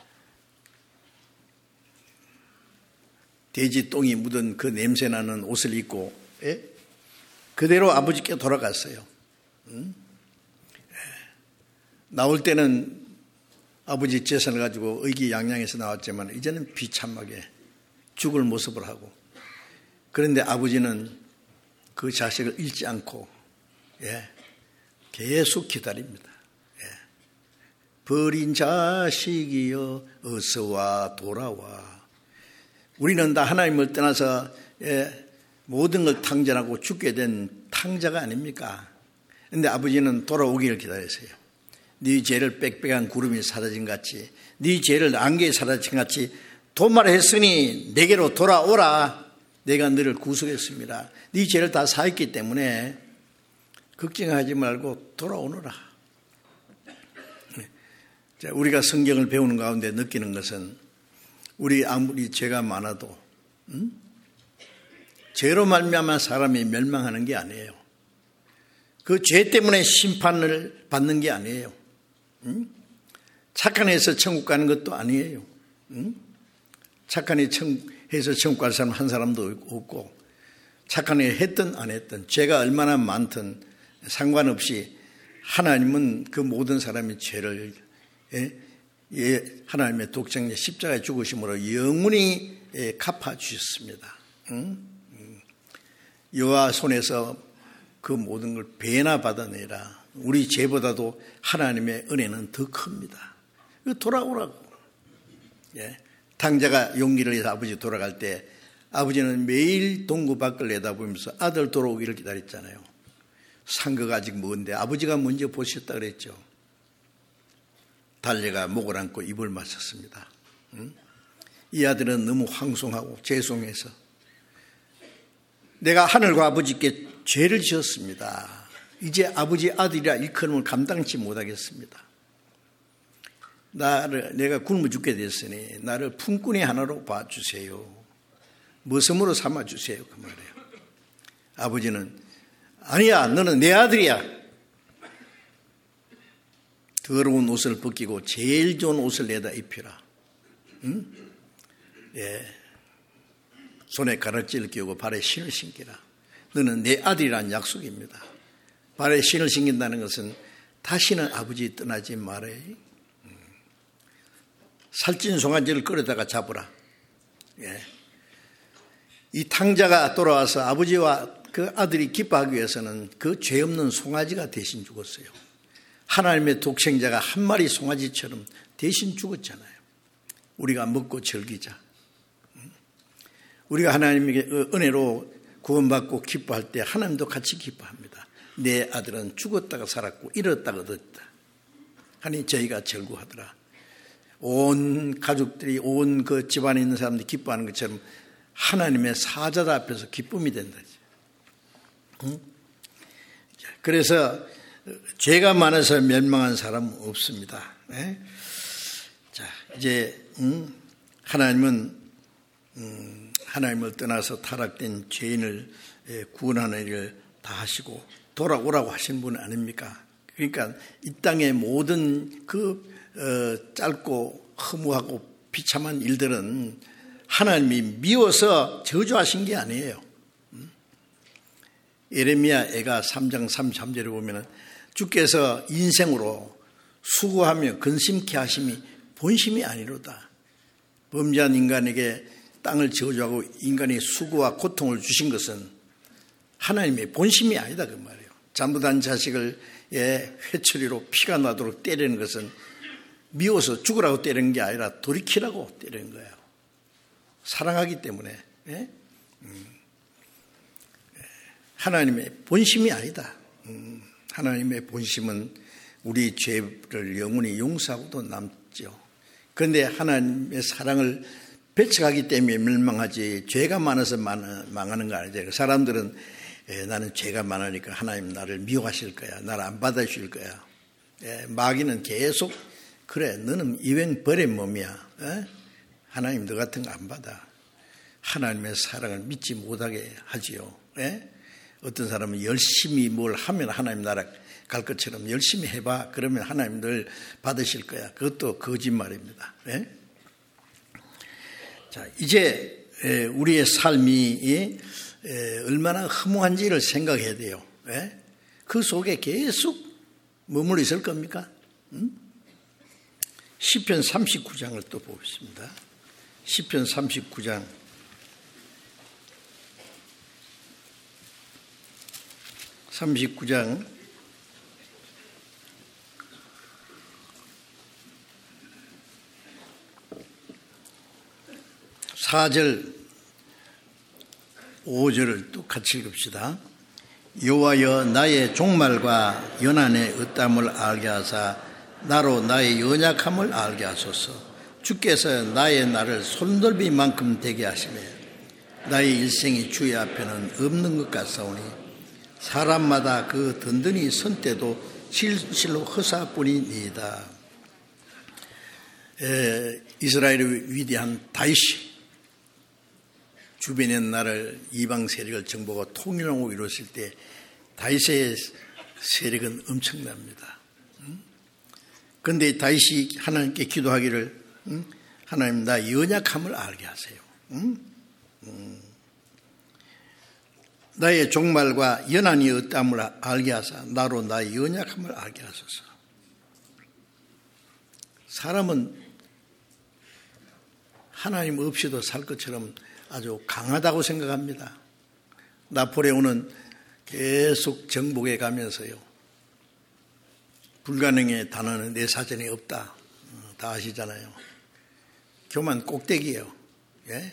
돼지 똥이 묻은 그 냄새나는 옷을 입고 예? 그대로 아버지께 돌아갔어요. 응? 예. 나올 때는 아버지 재산을 가지고 의기양양해서 나왔지만 이제는 비참하게 죽을 모습을 하고, 그런데 아버지는 그 자식을 잃지 않고 예, 계속 기다립니다. 예. 버린 자식이여 어서와 돌아와. 우리는 다 하나님을 떠나서 예, 모든 걸 탕진하고 죽게 된 탕자가 아닙니까? 그런데 아버지는 돌아오기를 기다렸어요. 네 죄를 빽빽한 구름이 사라진 같이, 네 죄를 안개에 사라진 같이 도말했으니 내게로 돌아오라. 내가 너를 구속했습니다. 네 죄를 다 사했기 때문에 걱정하지 말고 돌아오너라. 자, 우리가 성경을 배우는 가운데 느끼는 것은 우리 아무리 죄가 많아도 음? 죄로 말미암아 사람이 멸망하는 게 아니에요. 그 죄 때문에 심판을 받는 게 아니에요. 응? 착한 해서 천국 가는 것도 아니에요. 응? 착한 해서 천국 갈 사람 한 사람도 없고, 착한 해 했든 안 했든 죄가 얼마나 많든 상관없이 하나님은 그 모든 사람의 죄를 예, 예, 하나님의 독생자 십자가에 죽으심으로 영원히 예, 갚아주셨습니다. 응? 여호와 손에서 그 모든 걸 배나 받아내라. 우리 죄보다도 하나님의 은혜는 더 큽니다. 돌아오라고. 예. 탕자가 용기를 내서 아버지 돌아갈 때 아버지는 매일 동구 밖을 내다보면서 아들 돌아오기를 기다렸잖아요. 상거가 아직 먼데 아버지가 먼저 보셨다 그랬죠. 달려가 목을 안고 입을 맞췄습니다. 응? 이 아들은 너무 황송하고 죄송해서 내가 하늘과 아버지께 죄를 지었습니다. 이제 아버지 아들이라 일컬음을 감당치 못하겠습니다. 나를 내가 굶어 죽게 됐으니 나를 품꾼이 하나로 봐주세요. 머슴으로 삼아주세요. 그 말이에요. 아버지는 아니야, 너는 내 아들이야. 더러운 옷을 벗기고 제일 좋은 옷을 내다 입히라. 응? 예. 손에 가락지를 끼우고 발에 신을 신기라. 너는 내 아들이란 약속입니다. 발에 신을 신긴다는 것은 다시는 아버지 떠나지 말아요. 살찐 송아지를 끌어다가 잡으라. 예. 이 탕자가 돌아와서 아버지와 그 아들이 기뻐하기 위해서는 그 죄 없는 송아지가 대신 죽었어요. 하나님의 독생자가 한 마리 송아지처럼 대신 죽었잖아요. 우리가 먹고 즐기자. 우리가 하나님의 은혜로 구원받고 기뻐할 때 하나님도 같이 기뻐합니다. 내 아들은 죽었다가 살았고 잃었다가 얻었다 하니 저희가 절구하더라. 온 가족들이 온 그 집안에 있는 사람들이 기뻐하는 것처럼 하나님의 사자들 앞에서 기쁨이 된다. 응? 그래서 죄가 많아서 멸망한 사람은 없습니다. 네? 자, 이제 음, 하나님은 음, 하나님을 떠나서 타락된 죄인을 구원하는 일을 다 하시고 돌아오라고 하신 분 아닙니까? 그러니까 이 땅의 모든 그 어, 짧고 허무하고 비참한 일들은 하나님이 미워서 저주하신 게 아니에요. 음? 예레미야 애가 삼 장 삼십삼 절에 보면 주께서 인생으로 수고하며 근심케 하심이 본심이 아니로다. 범죄한 인간에게 땅을 저주하고 인간이 수고와 고통을 주신 것은 하나님의 본심이 아니다 그 말이에요. 잘못한 자식을 예, 회초리로 피가 나도록 때리는 것은 미워서 죽으라고 때리는 게 아니라 돌이키라고 때리는 거예요. 사랑하기 때문에. 예? 음. 하나님의 본심이 아니다. 음. 하나님의 본심은 우리 죄를 영원히 용서하고도 남죠. 그런데 하나님의 사랑을 배척하기 때문에 멸망하지 죄가 많아서 망하는 거 아니죠. 사람들은 예, 나는 죄가 많으니까 하나님 나를 미워하실 거야. 나를 안 받아주실 거야. 예, 마귀는 계속 그래 너는 이웬 벌의 몸이야. 예? 하나님 너 같은 거 안 받아. 하나님의 사랑을 믿지 못하게 하지요. 예? 어떤 사람은 열심히 뭘 하면 하나님 나라 갈 것처럼 열심히 해봐. 그러면 하나님 늘 받으실 거야. 그것도 거짓말입니다. 예? 자, 이제 우리의 삶이 얼마나 허무한지를 생각해야 돼요. 예? 그 속에 계속 머물러 있을 겁니까? 음? 시편 삼십구 장을 또 보겠습니다. 시편 삼십구 장 삼십구 장 사 절 오 절을 또 같이 읽읍시다. 여호와여 나의 종말과 연한의 으뜸을 알게 하사 나로 나의 연약함을 알게 하소서. 주께서 나의 날을 손돌비만큼 되게 하시며 나의 일생이 주의 앞에는 없는 것 같사오니 사람마다 그 든든히 선 때도 실실로 허사뿐이니이다. 에, 이스라엘의 위대한 다윗이 주변의 나라를 이방 세력을 정복하고 통일하고 이뤘을 때 다윗의 세력은 엄청납니다. 그런데 다윗이 하나님께 기도하기를 하나님 나 연약함을 알게 하세요. 나의 종말과 연한이 어떠함을 알게 하사 나로 나의 연약함을 알게 하소서. 사람은 하나님 없이도 살 것처럼 아주 강하다고 생각합니다. 나폴레옹은 계속 정복해 가면서요. 불가능의 단어는 내 사전에 없다. 다 아시잖아요. 교만 꼭대기예요. 예?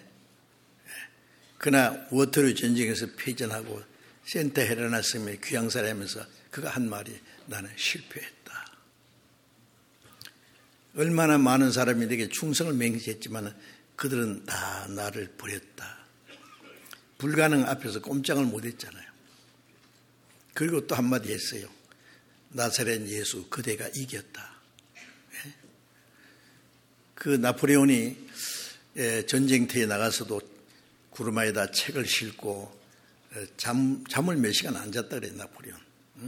그러나 워터루 전쟁에서 패전하고 센터 헤레나스의 귀양사를 하면서 그가 한 말이 나는 실패했다. 얼마나 많은 사람이 내게 충성을 맹세했지만 그들은 다 나를 버렸다. 불가능 앞에서 꼼짝을 못했잖아요. 그리고 또 한마디 했어요. 나사렛 예수 그대가 이겼다. 그 나폴레옹이 전쟁터에 나가서도 구르마에다 책을 싣고 잠, 잠을 몇 시간 안 잤다 그래 나폴레옹.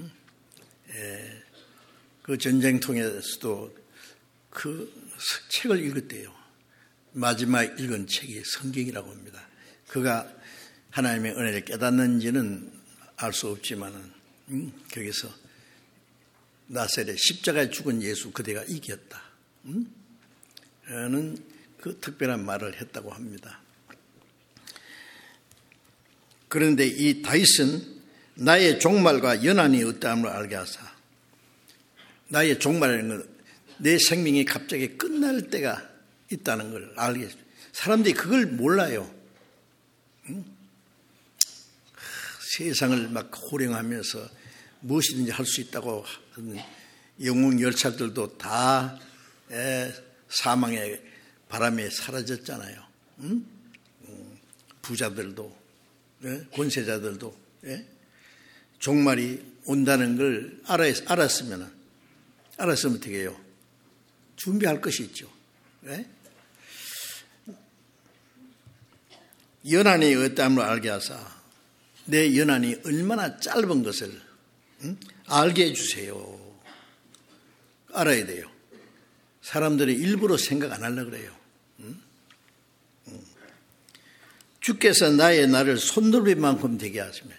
그 전쟁통에서도 그 책을 읽었대요. 마지막 읽은 책이 성경이라고 합니다. 그가 하나님의 은혜를 깨닫는지는 알 수 없지만은 음, 거기서 나사렛 십자가에 죽은 예수 그대가 이겼다. 음? 라는 그 특별한 말을 했다고 합니다. 그런데 이 다윗은 나의 종말과 연한이 어떠함을 알게 하사 나의 종말이라는 건 내 생명이 갑자기 끝날 때가 있다는 걸 알게 해줍니다. 사람들이 그걸 몰라요. 응? 세상을 막 호령하면서 무엇이든지 할 수 있다고 하는 영웅 열차들도 다 사망의 바람에 사라졌잖아요. 응? 부자들도 권세자들도 종말이 온다는 걸 알았으면 알았으면 어떻게 해요? 준비할 것이 있죠. 연한이 어떠함을 알게 하사 내 연한이 얼마나 짧은 것을 응? 알게 해주세요. 알아야 돼요. 사람들이 일부러 생각 안 하려고 그래요. 응? 응. 주께서 나의 날을 손놀림만큼 되게 하시며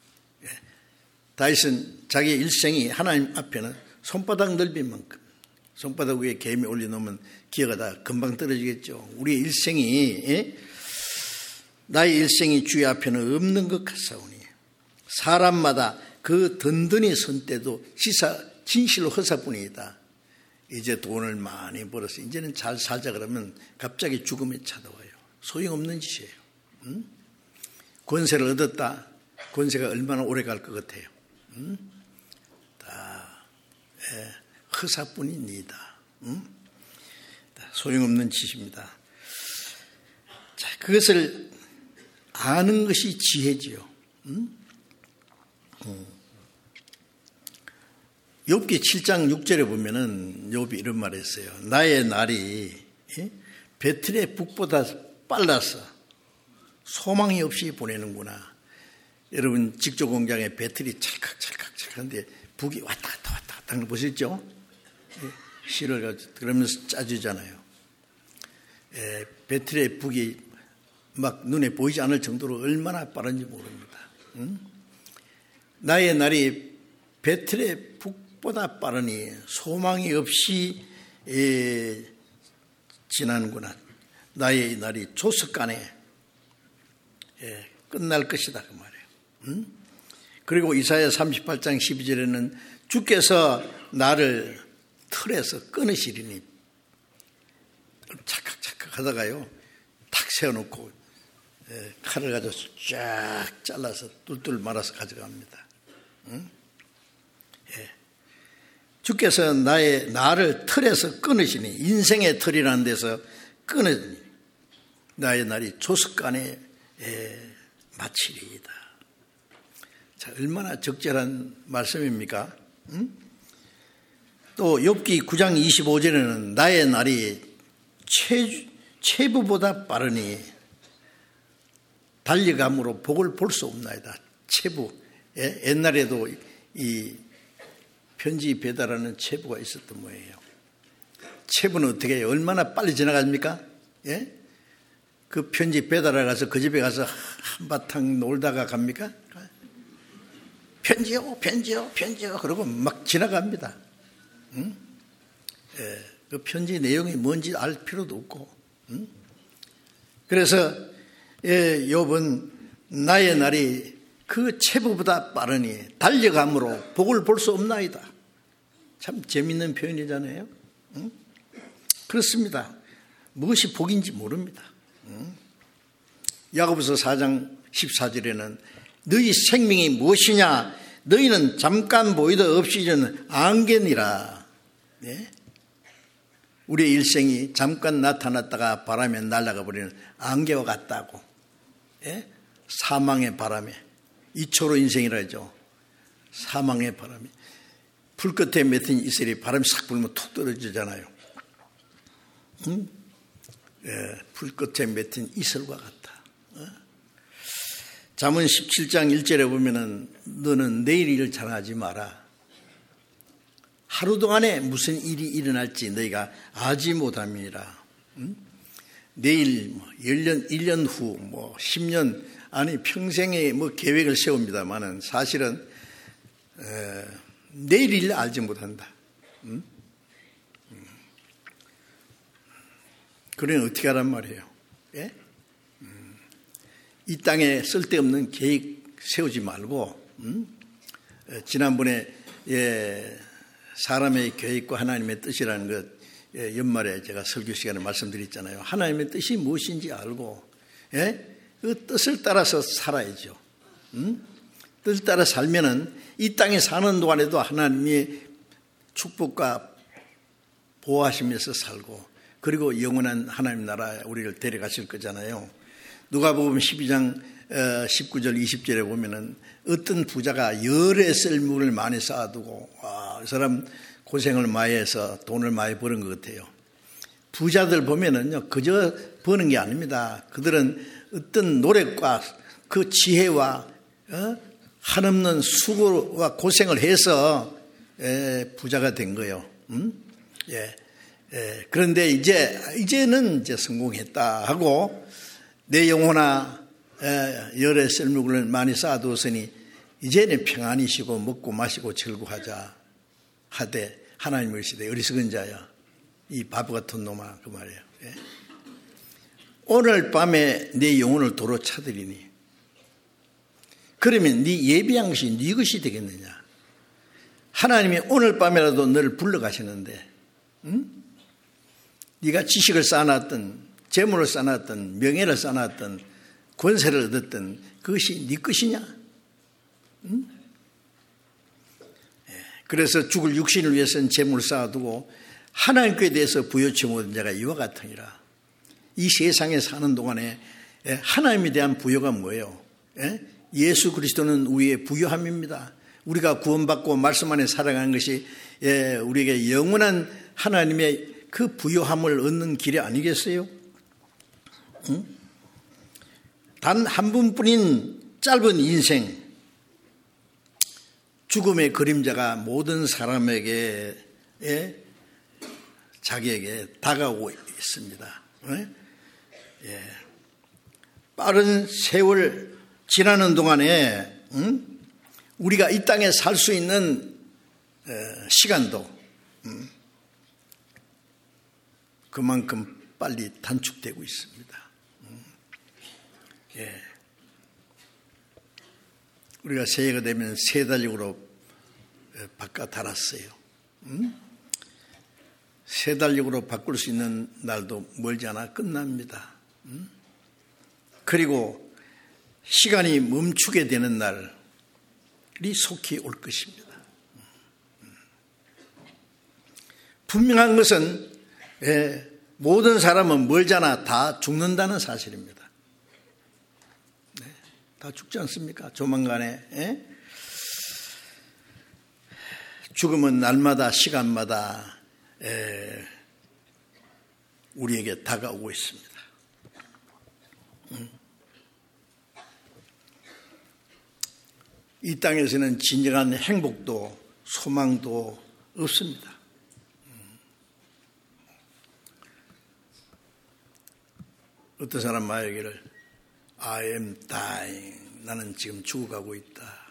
다윗은 자기 일생이 하나님 앞에는 손바닥 넓이만큼 손바닥 위에 개미 올려놓으면 기어가 다 금방 떨어지겠죠. 우리의 일생이 예? 나의 일생이 주의 앞에는 없는 것 같사오니 사람마다 그 든든히 선 때도 시사, 진실로 허사뿐이다. 이제 돈을 많이 벌어서 이제는 잘 살자 그러면 갑자기 죽음이 찾아와요. 소용없는 짓이에요. 응? 권세를 얻었다. 권세가 얼마나 오래 갈 것 같아요. 응? 다 예, 허사뿐입니다. 응? 소용없는 짓입니다. 자, 그것을 아는 것이 지혜지요. 응? 응. 욥기 칠 장 육 절에 보면은 욥이 이런 말을 했어요. 나의 날이 배틀의 북보다 빨라서 소망이 없이 보내는구나. 여러분 직조 공장에 배틀이 찰칵찰칵찰칵한데 북이 왔다 갔다 왔다 갔다 하는 거 보셨죠? 실을 가지고 그러면서 짜주잖아요. 배틀의 북이 막 눈에 보이지 않을 정도로 얼마나 빠른지 모릅니다. 응? 나의 날이 배틀의 북보다 빠르니 소망이 없이 에, 지나는구나. 나의 날이 조석간에 에, 끝날 것이다 그 말이에요. 응? 그리고 이사야 삼십팔 장 십이 절에는 주께서 나를 틀에서 끊으시리니 착각착각 하다가요 탁 세워놓고 에, 칼을 가져서 쫙 잘라서 뚫뚫 말아서 가져갑니다. 응? 예. 주께서 나의 나를 틀에서 끊으시니 인생의 틀이라는 데서 끊으시니 나의 날이 조석간에 마치리이다. 자, 얼마나 적절한 말씀입니까? 응? 또 욥기 구 장 이십오 절에는 나의 날이 체, 체부보다 빠르니 달려감으로 복을 볼 수 없나이다. 체부. 예? 옛날에도 이 편지 배달하는 체부가 있었던 모양이에요. 체부는 어떻게 해요? 얼마나 빨리 지나갑니까? 예? 그 편지 배달하러 가서 그 집에 가서 한바탕 놀다가 갑니까? 편지요, 편지요, 편지요. 그러고 막 지나갑니다. 응? 예, 그 편지 내용이 뭔지 알 필요도 없고. 응? 그래서 예, 욥은 나의 날이 그 체부보다 빠르니 달려감으로 복을 볼 수 없나이다. 참 재밌는 표현이잖아요. 응? 그렇습니다. 무엇이 복인지 모릅니다. 응? 야고보서 사 장 십사 절에는 너희 생명이 무엇이냐? 너희는 잠깐 보이다 없이는 안개니라. 네? 우리의 일생이 잠깐 나타났다가 바람에 날아가 버리는 안개와 같다고. 예? 사망의 바람에. 이초로 인생이라 하죠. 사망의 바람이. 불 끝에 맺힌 이슬이 바람이 싹 불면 툭 떨어지잖아요. 응? 예, 불 끝에 맺힌 이슬과 같다. 잠언 십칠 장 일 절에 보면은 너는 내일 일을 잘하지 마라. 하루 동안에 무슨 일이 일어날지 너희가 알지 못함이니라. 응? 내일 뭐 일 년, 일 년 후, 뭐 십 년, 아니 평생의 뭐 계획을 세웁니다만은 사실은 에, 내일 일을 알지 못한다. 응? 그러니 어떻게 하란 말이에요? 예? 이 땅에 쓸데없는 계획 세우지 말고 음? 지난번에 예, 사람의 계획과 하나님의 뜻이라는 것 예, 연말에 제가 설교 시간에 말씀드렸잖아요. 하나님의 뜻이 무엇인지 알고 예? 그 뜻을 따라서 살아야죠. 음? 뜻을 따라 살면은 이 땅에 사는 동안에도 하나님의 축복과 보호하시면서 살고 그리고 영원한 하나님 나라에 우리를 데려가실 거잖아요. 누가복음 십이 장 십구 절 이십 절에 보면은 어떤 부자가 열의 썰물을 많이 쌓아두고 와, 이 사람 고생을 많이 해서 돈을 많이 버는 것 같아요. 부자들 보면은요 그저 버는 게 아닙니다. 그들은 어떤 노력과 그 지혜와 어? 한없는 수고와 고생을 해서 에, 부자가 된 거예요. 음? 예. 예. 그런데 이제 이제는 이제 성공했다 하고. 내 영혼아 열의 썰물을 많이 쌓아두었으니 이제는 평안히 쉬고 먹고 마시고 즐거워하자 하되 하나님을 시대 어리석은 자야 이 바보 같은 놈아 그 말이에요. 예. 오늘 밤에 내 영혼을 도로 차들이니 그러면 네 예비한 것이 네 것이 되겠느냐. 하나님이 오늘 밤에라도 너를 불러가시는데 응? 네가 지식을 쌓아놨던 재물을 쌓아놨던 명예를 쌓아놨던 권세를 얻었던 그것이 네 것이냐? 응? 그래서 죽을 육신을 위해서는 재물을 쌓아두고 하나님께 대해서 부여치 못한 자가 이와 같으니라. 이 세상에 사는 동안에 하나님에 대한 부여가 뭐예요? 예수 그리스도는 우리의 부여함입니다. 우리가 구원받고 말씀 안에 살아가는 것이 우리에게 영원한 하나님의 그 부여함을 얻는 길이 아니겠어요? 응? 단 한 분뿐인 짧은 인생, 죽음의 그림자가 모든 사람에게 자기에게 다가오고 있습니다. 예. 빠른 세월 지나는 동안에 응? 우리가 이 땅에 살 수 있는 시간도 응? 그만큼 빨리 단축되고 있습니다. 예. 우리가 새해가 되면 새 달력으로 바꿔 달았어요. 음? 새 달력으로 바꿀 수 있는 날도 멀지 않아 끝납니다. 음? 그리고 시간이 멈추게 되는 날이 속히 올 것입니다. 분명한 것은 예, 모든 사람은 멀잖아 다 죽는다는 사실입니다. 다 죽지 않습니까? 조만간에. 에? 죽음은 날마다 시간마다 에, 우리에게 다가오고 있습니다. 음. 이 땅에서는 진정한 행복도 소망도 없습니다. 어떤 사람 말하기를 I am dying. 나는 지금 죽어가고 있다.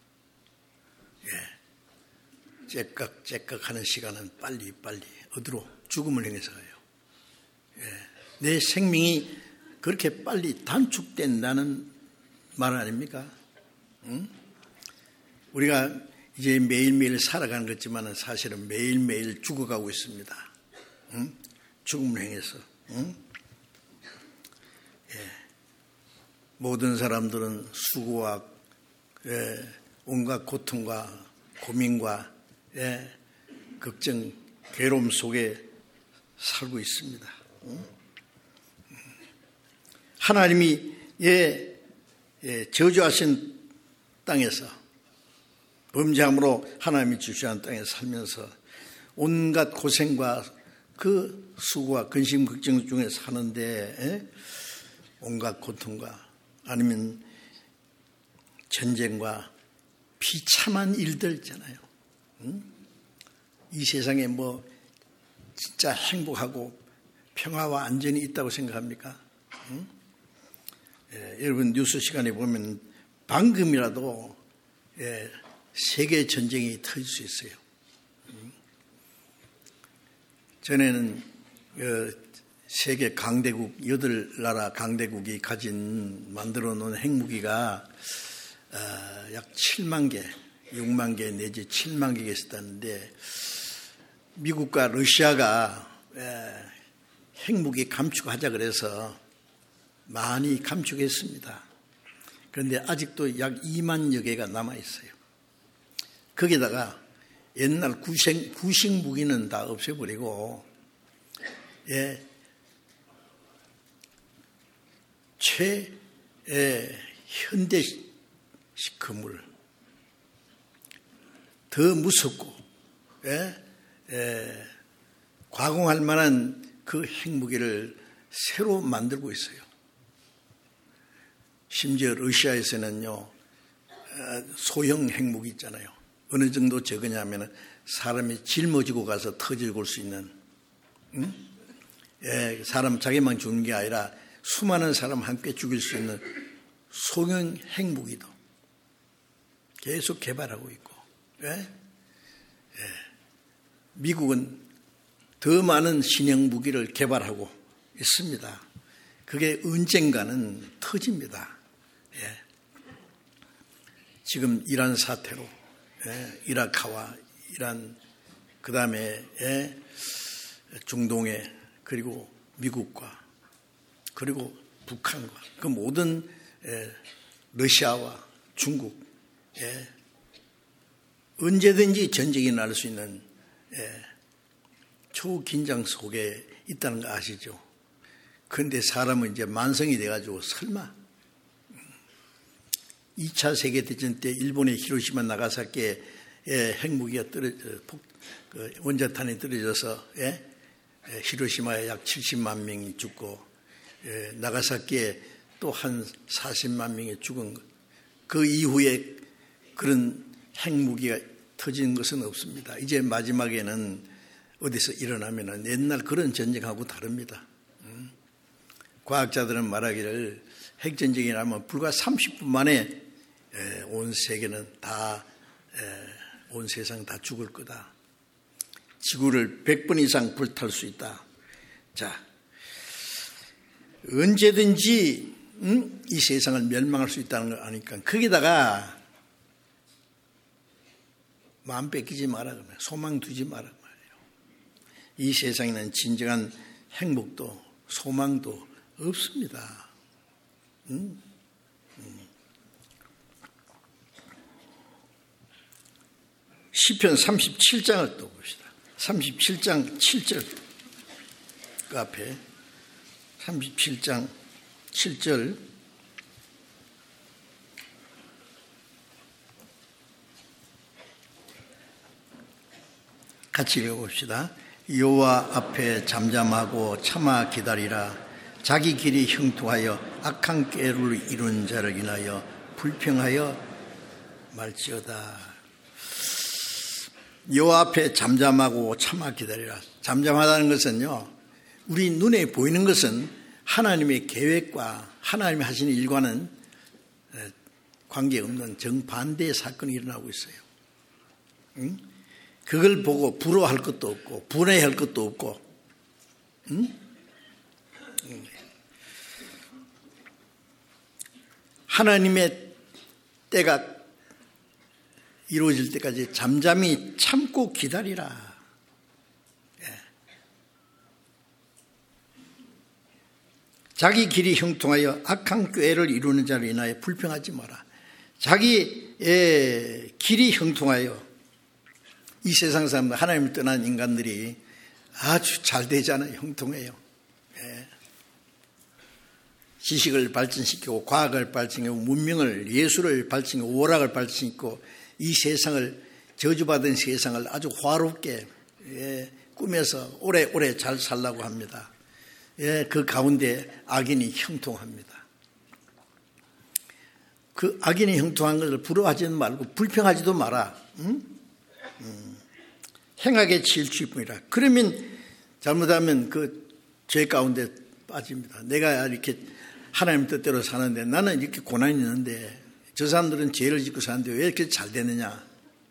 예. 째깍째깍 하는 시간은 빨리 빨리 어디로? 죽음을 향해서 가요. 예. 내 생명이 그렇게 빨리 단축된다는 말 아닙니까? 응? 우리가 이제 매일매일 살아가는 거지만 사실은 매일매일 죽어가고 있습니다. 응? 죽음을 향해서. 응? 예. 모든 사람들은 수고와 예, 온갖 고통과 고민과 예, 걱정, 괴로움 속에 살고 있습니다. 응? 하나님이 예, 예, 저주하신 땅에서 범죄함으로 하나님이 주시는 땅에 살면서 온갖 고생과 그 수고와 근심 걱정 중에 사는데 예? 온갖 고통과 아니면 전쟁과 비참한 일들 있잖아요. 응? 이 세상에 뭐 진짜 행복하고 평화와 안전이 있다고 생각합니까? 응? 예, 여러분 뉴스 시간에 보면 방금이라도 예, 세계 전쟁이 터질 수 있어요. 응? 전에는 그 세계 강대국 여덟 나라 강대국이 가진 만들어 놓은 핵무기가 어, 약 칠만 개, 육만 개 내지 칠만 개가 있었다는데 미국과 러시아가 에, 핵무기 감축하자 그래서 많이 감축했습니다. 그런데 아직도 약 이만여 개가 남아있어요. 거기다가 옛날 구식, 구식 무기는 다 없애버리고 예, 최현대식 건물, 더 무섭고 예, 예, 과공할 만한 그 핵무기를 새로 만들고 있어요. 심지어 러시아에서는요 소형 핵무기 있잖아요. 어느 정도 적으냐면 사람이 짊어지고 가서 터지고 올 수 있는 응? 예, 사람 자기만 죽는 게 아니라 수많은 사람 함께 죽일 수 있는 소형 핵무기도 계속 개발하고 있고 예? 예. 미국은 더 많은 신형 무기를 개발하고 있습니다. 그게 언젠가는 터집니다. 예. 지금 이란 사태로 예, 이라크와 이란 그 다음에 예, 중동에 그리고 미국과 그리고 북한과 그 모든 예, 러시아와 중국 예, 언제든지 전쟁이 날 수 있는 예, 초긴장 속에 있다는 거 아시죠? 그런데 사람은 이제 만성이 돼가지고 설마 이 차 세계대전 때 일본의 히로시마 나가사키에 예, 핵무기가 떨어져 폭, 그 원자탄이 떨어져서 예, 예, 히로시마에 약 칠십만 명이 죽고 예, 나가사키에 또 한 사십만 명이 죽은 것. 그 이후에 그런 핵무기가 터진 것은 없습니다. 이제 마지막에는 어디서 일어나면 옛날 그런 전쟁하고 다릅니다. 음. 과학자들은 말하기를 핵전쟁이 나면 불과 삼십 분 만에 에, 온 세계는 다, 에, 온 세상 다 죽을 거다. 지구를 백 번 이상 불탈 수 있다. 자, 언제든지 음? 이 세상을 멸망할 수 있다는 걸 아니까 거기다가 마음 뺏기지 마라, 소망 두지 마라 말이에요. 이 세상에는 진정한 행복도 소망도 없습니다. 음? 음. 시편 삼십칠 장을 또 봅시다. 삼십칠 장 칠 절 그 앞에 삼십칠 장 칠 절 같이 읽어봅시다. 여호와 앞에 잠잠하고 참아 기다리라. 자기 길이 형통하여 악한 꾀를 이룬 자를 인하여 불평하여 말지어다. 여호와 앞에 잠잠하고 참아 기다리라. 잠잠하다는 것은요, 우리 눈에 보이는 것은 하나님의 계획과 하나님이 하시는 일과는 관계없는 정반대의 사건이 일어나고 있어요. 응? 그걸 보고 부러워할 것도 없고 분해할 것도 없고, 응? 하나님의 때가 이루어질 때까지 잠잠히 참고 기다리라. 예. 자기 길이 형통하여 악한 꾀를 이루는 자를 인하여 불평하지 마라. 자기의 길이 형통하여, 이 세상 사람들, 하나님을 떠난 인간들이 아주 잘 되잖아요. 형통해요. 예. 지식을 발전시키고 과학을 발전시키고 문명을, 예술을 발전시키고 오락을 발전시키고 이 세상을, 저주받은 세상을 아주 화롭게 예, 꾸며서 오래오래 잘 살라고 합니다. 예, 그 가운데 악인이 형통합니다. 그 악인이 형통한 것을 부러워하지는 말고 불평하지도 마라. 응? 음. 행악에 질투뿐이라. 그러면 잘못하면 그 죄 가운데 빠집니다. 내가 이렇게 하나님 뜻대로 사는데, 나는 이렇게 고난이 있는데 저 사람들은 죄를 짓고 사는데 왜 이렇게 잘 되느냐.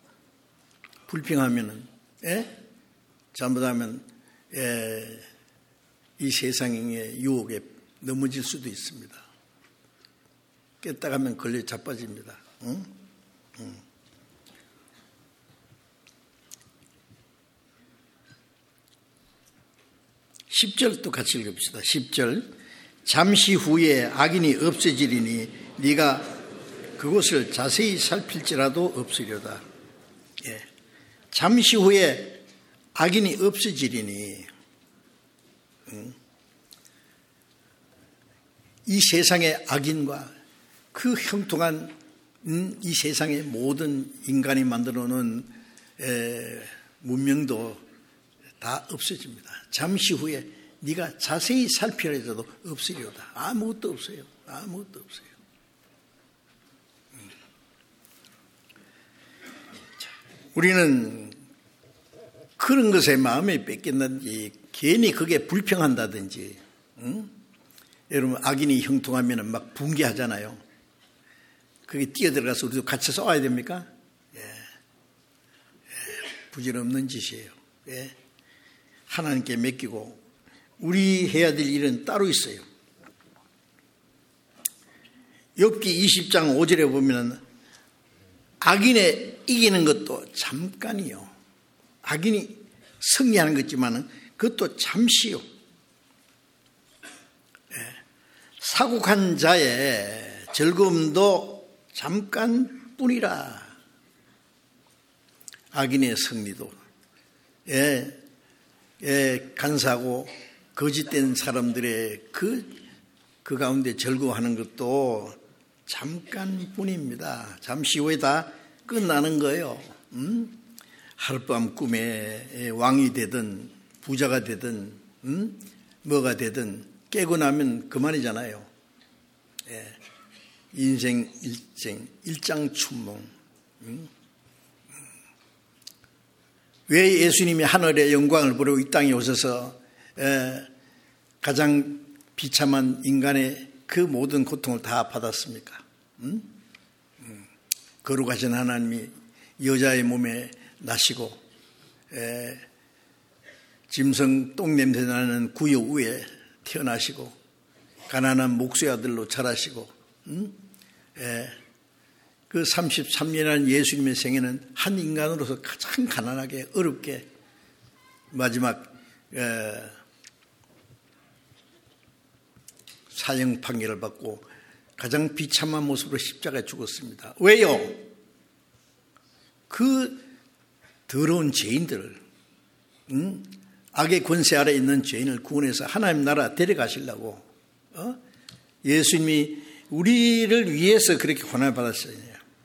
불평하면은, 예? 잘못하면 예, 이 세상의 유혹에 넘어질 수도 있습니다. 깼다 가면 걸려 자빠집니다. 응? 응. 십 절도 같이 읽읍시다. 십 절. 잠시 후에 악인이 없어지리니 네가 그곳을 자세히 살필지라도 없으려다. 예. 잠시 후에 악인이 없어지리니, 응? 이 세상의 악인과 그 형통한 음, 이 세상의 모든 인간이 만들어 놓은 문명도 다 없어집니다. 잠시 후에 네가 자세히 살펴라도 없으리로다. 아무것도 없어요. 아무것도 없어요. 자, 우리는 그런 것에 마음이 뺏겼는지, 괜히 그게 불평한다든지, 응? 여러분, 악인이 형통하면 막 붕괴하잖아요. 그게 뛰어들어가서 우리도 같이 싸워야 됩니까? 예. 예. 부질없는 짓이에요. 예. 하나님께 맡기고 우리 해야 될 일은 따로 있어요. 욥기 이십 장 오 절에 보면 악인의 이기는 것도 잠깐이요. 악인이 승리하는 것이지만 그것도 잠시요. 예. 사국한 자의 즐거움도 잠깐뿐이라. 악인의 승리도, 예, 예, 간사하고 거짓된 사람들의 그, 그 가운데 즐거워하는 것도 잠깐뿐입니다. 잠시 후에 다 끝나는 거예요. 음? 하룻밤 꿈에 왕이 되든 부자가 되든 음? 뭐가 되든 깨고 나면 그만이잖아요. 예. 인생 일생 일장춘몽. 음? 왜 예수님이 하늘의 영광을 보려고 이 땅에 오셔서 에, 가장 비참한 인간의 그 모든 고통을 다 받았습니까? 음? 음. 거룩하신 하나님이 여자의 몸에 나시고 에, 짐승 똥냄새 나는 구유 위에 태어나시고 가난한 목수의 아들로 자라시고 음? 에, 그 삼십삼 년이라는 예수님의 생애는 한 인간으로서 가장 가난하게 어렵게 마지막 에, 사형 판결을 받고 가장 비참한 모습으로 십자가에 죽었습니다. 왜요? 그 더러운 죄인들을 응? 악의 권세 아래 있는 죄인을 구원해서 하나님 나라 데려가시려고 어? 예수님이 우리를 위해서 그렇게 고난을 받았어요.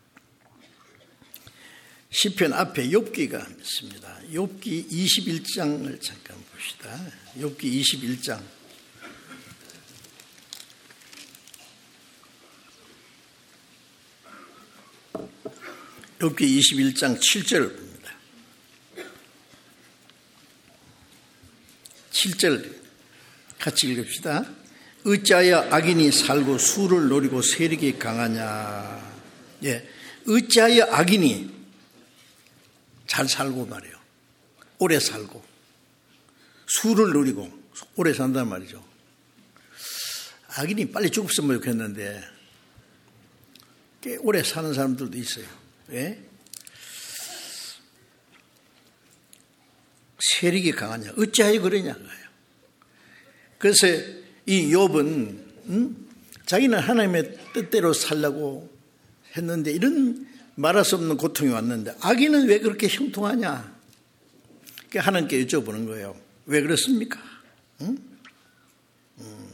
시편 앞에 욥기가 있습니다. 욥기 이십일 장을 잠깐 봅시다. 욥기 이십일 장. 욥기 이십일 장 칠 절을 봅니다. 칠 절 같이 읽읍시다. 어찌하여 악인이 살고 수를 노리고 세력이 강하냐. 예, 어찌하여 악인이 잘 살고 말이에요. 오래 살고 수를 누리고 오래 산단 말이죠. 악인이 빨리 죽었으면 좋겠는데 꽤 오래 사는 사람들도 있어요. 왜? 세력이 강하냐. 어찌하여 그러냐. 그래서 이 욥은 음? 자기는 하나님의 뜻대로 살려고 했는데 이런 말할 수 없는 고통이 왔는데 악인은 왜 그렇게 형통하냐. 그러니까 하나님께 여쭤보는 거예요. 왜 그렇습니까? 응? 음.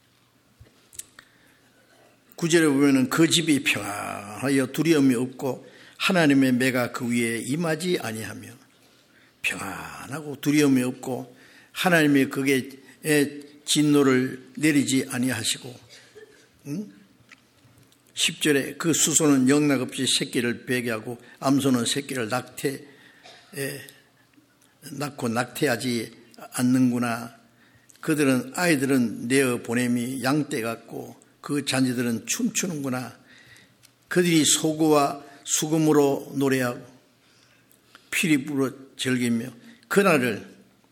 구절에 보면은 그 집이 평안하여 두려움이 없고 하나님의 매가 그 위에 임하지 아니하며. 평안하고 두려움이 없고 하나님이 그게 진노를 내리지 아니하시고. 응? 십 절에 그 수소는 영락없이 새끼를 배게하고 암소는 새끼를 낙태 에, 낳고 낙태하지 않는구나. 그들은 아이들은 내어 보냄이 양떼 같고 그 자녀들은 춤추는구나. 그들이 소고와 수금으로 노래하고 피리 불어 즐기며 그날을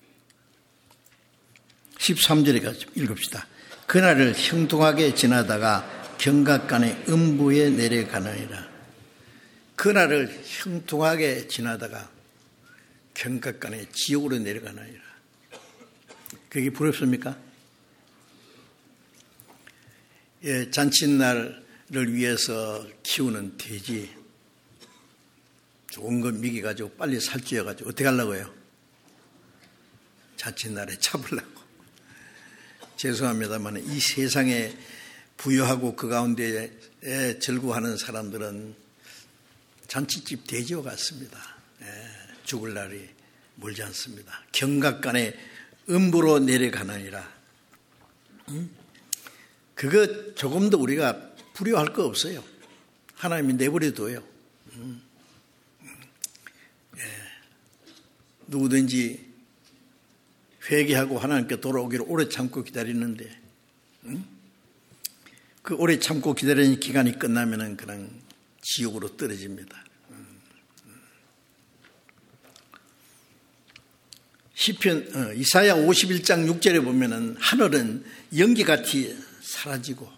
십삼 절에 같이 읽읍시다. 그날을 형통하게 지나다가 경각간의 음부에 내려가느니라. 그날을 형통하게 지나다가 경각간의 지옥으로 내려가느니라. 그게 부럽습니까? 예, 잔칫날을 위해서 키우는 돼지 좋은 거 먹여가지고 빨리 살찌워가지고 어떻게 하려고 해요? 잔칫날에 잡으려고. 죄송합니다만 이 세상에 부유하고 그 가운데 즐거워하는 사람들은 잔치집 돼지와 같습니다. 예, 죽을 날이 멀지 않습니다. 경각간에 음부로 내려가느니라. 음? 그거 조금도 우리가 두려워할 거 없어요. 하나님이 내버려둬요. 음. 예. 누구든지 회개하고 하나님께 돌아오기를 오래 참고 기다리는데 음? 그 오래 참고 기다리는 기간이 끝나면은 그냥 지옥으로 떨어집니다. 시편 어, 이사야 오십일 장 육 절에 보면은 하늘은 연기같이 사라지고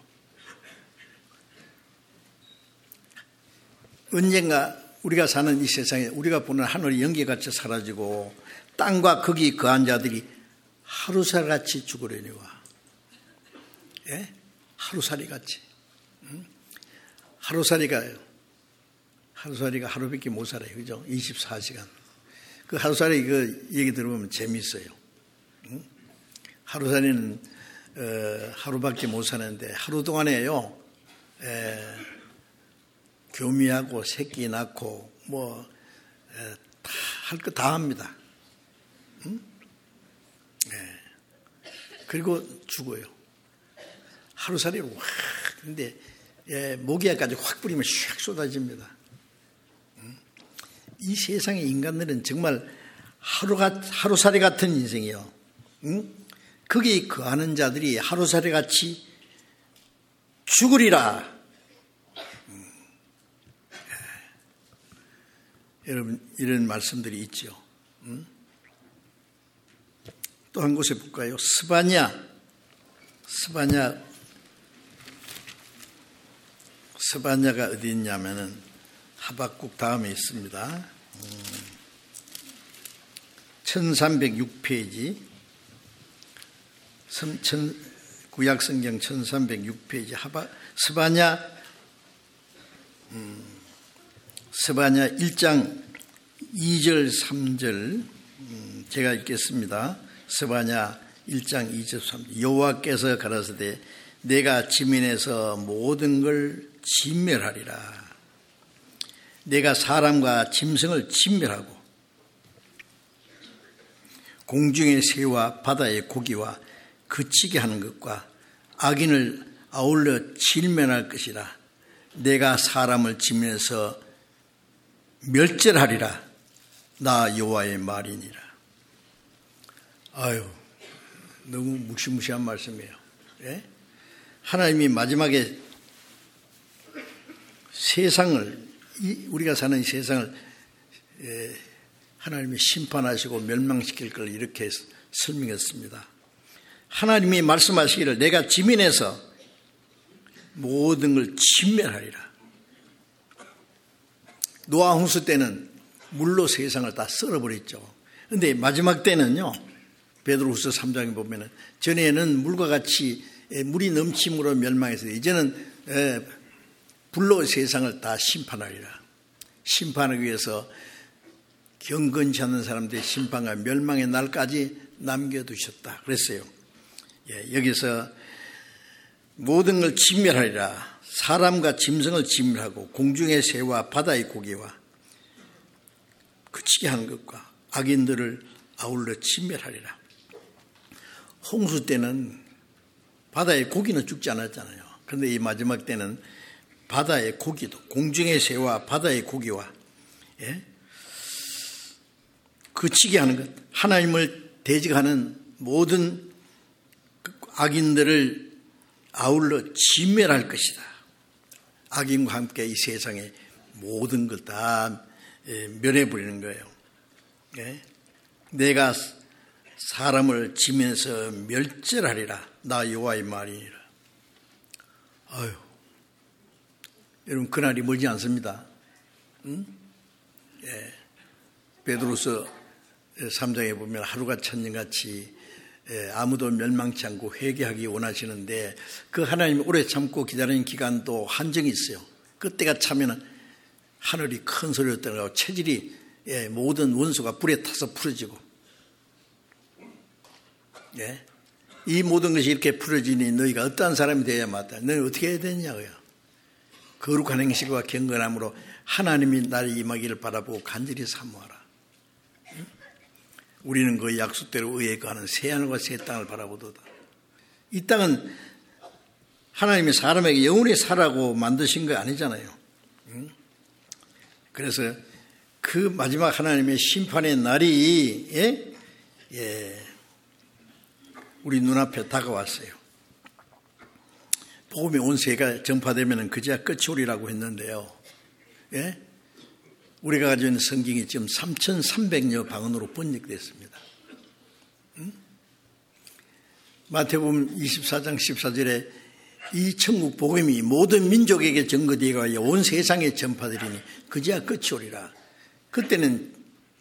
언젠가 우리가 사는 이 세상에 우리가 보는 하늘이 연기같이 사라지고 땅과 거기 거한 자들이 하루살같이 죽으려니와. 예? 하루살이같이. 응? 하루살이가 하루살이가 하루밖에 못 살아요. 그죠? 이십사 시간. 그 하루살이 그 얘기 들어보면 재미있어요. 응? 하루살이는 어, 하루밖에 못 사는데 하루 동안에요. 에, 교미하고 새끼 낳고 뭐 다 할 거 다 합니다. 응? 예. 그리고 죽어요. 하루살이로 확, 근데, 예, 모기야까지 확 뿌리면 샥 쏟아집니다. 응? 이 세상의 인간들은 정말 하루가, 하루살이 같은 인생이요. 응? 거기 거하는 자들이 하루살이 같이 죽으리라. 응. 예. 여러분, 이런 말씀들이 있죠. 응? 또 한 곳에 볼까요? 스바냐. 스바냐. 스바냐가 어디 있냐면은 하박국 다음에 있습니다. 천삼백육 페이지. 구약성경 천삼백육 페이지. 하박, 스바냐, 음, 스바냐 일 장 이 절 삼 절, 음, 제가 읽겠습니다. 스바냐 일 장 이 절 삼 절. 여호와께서 가라사대 내가 지면에서 모든 걸 진멸하리라. 내가 사람과 짐승을 진멸하고 공중의 새와 바다의 고기와 그치게 하는 것과 악인을 아울러 진멸할 것이라. 내가 사람을 지면에서 멸절하리라. 나 여호와의 말이니라. 아유, 너무 무시무시한 말씀이에요. 예? 하나님이 마지막에 세상을, 우리가 사는 이 세상을 하나님이 심판하시고 멸망시킬 걸 이렇게 설명했습니다. 하나님이 말씀하시기를 내가 지면에서 모든 걸 진멸하리라. 노아 홍수 때는 물로 세상을 다 썰어버렸죠. 그런데 마지막 때는요, 베드로후서 삼 장에 보면은 전에는 물과 같이 물이 넘침으로 멸망해서 이제는 불로 세상을 다 심판하리라. 심판하기 위해서 경건치 않는 사람들의 심판과 멸망의 날까지 남겨두셨다 그랬어요. 예, 여기서 모든 걸 진멸하리라. 사람과 짐승을 진멸하고 공중의 새와 바다의 고기와 그치게 하는 것과 악인들을 아울러 진멸하리라. 홍수 때는 바다의 고기는 죽지 않았잖아요. 그런데 이 마지막 때는 바다의 고기도, 공중의 새와 바다의 고기와 예? 그치게 하는 것, 하나님을 대적하는 모든 악인들을 아울러 진멸할 것이다. 악인과 함께 이 세상의 모든 걸 다 멸해버리는 거예요. 예? 내가 사람을 지면서 멸절하리라. 나 여호와의 말이니라. 아유, 여러분 그날이 멀지 않습니다. 응? 예. 베드로서 삼 장에 보면 하루가 천년같이 아무도 멸망치 않고 회개하기 원하시는데 그 하나님이 오래 참고 기다리는 기간도 한정이 있어요. 그때가 차면은 하늘이 큰 소리로 떠나고 체질이 모든 원수가 불에 타서 풀어지고, 예? 이 모든 것이 이렇게 풀어지니 너희가 어떠한 사람이 되어야 맞다. 너희 어떻게 해야 되냐고요. 거룩한 행실과 경건함으로 하나님이 나를 임하기를 바라보고 간절히 사모하라. 응? 우리는 그 약속대로 의에 거하는 새하늘과 새 땅을 바라보도다. 이 땅은 하나님이 사람에게 영원히 살라고 만드신 거 아니잖아요. 응? 그래서 그 마지막 하나님의 심판의 날이 예? 예. 우리 눈앞에 다가왔어요. 복음이 온 세계가 전파되면 그제야 끝이 오리라고 했는데요. 예? 우리가 가지고 있는 성경이 지금 삼천삼백여 방언으로 번역됐습니다. 응? 마태복음 이십사 장 십사 절에 이 천국 복음이 모든 민족에게 전거되어 온 세상에 전파되리니 그제야 끝이 오리라. 그때는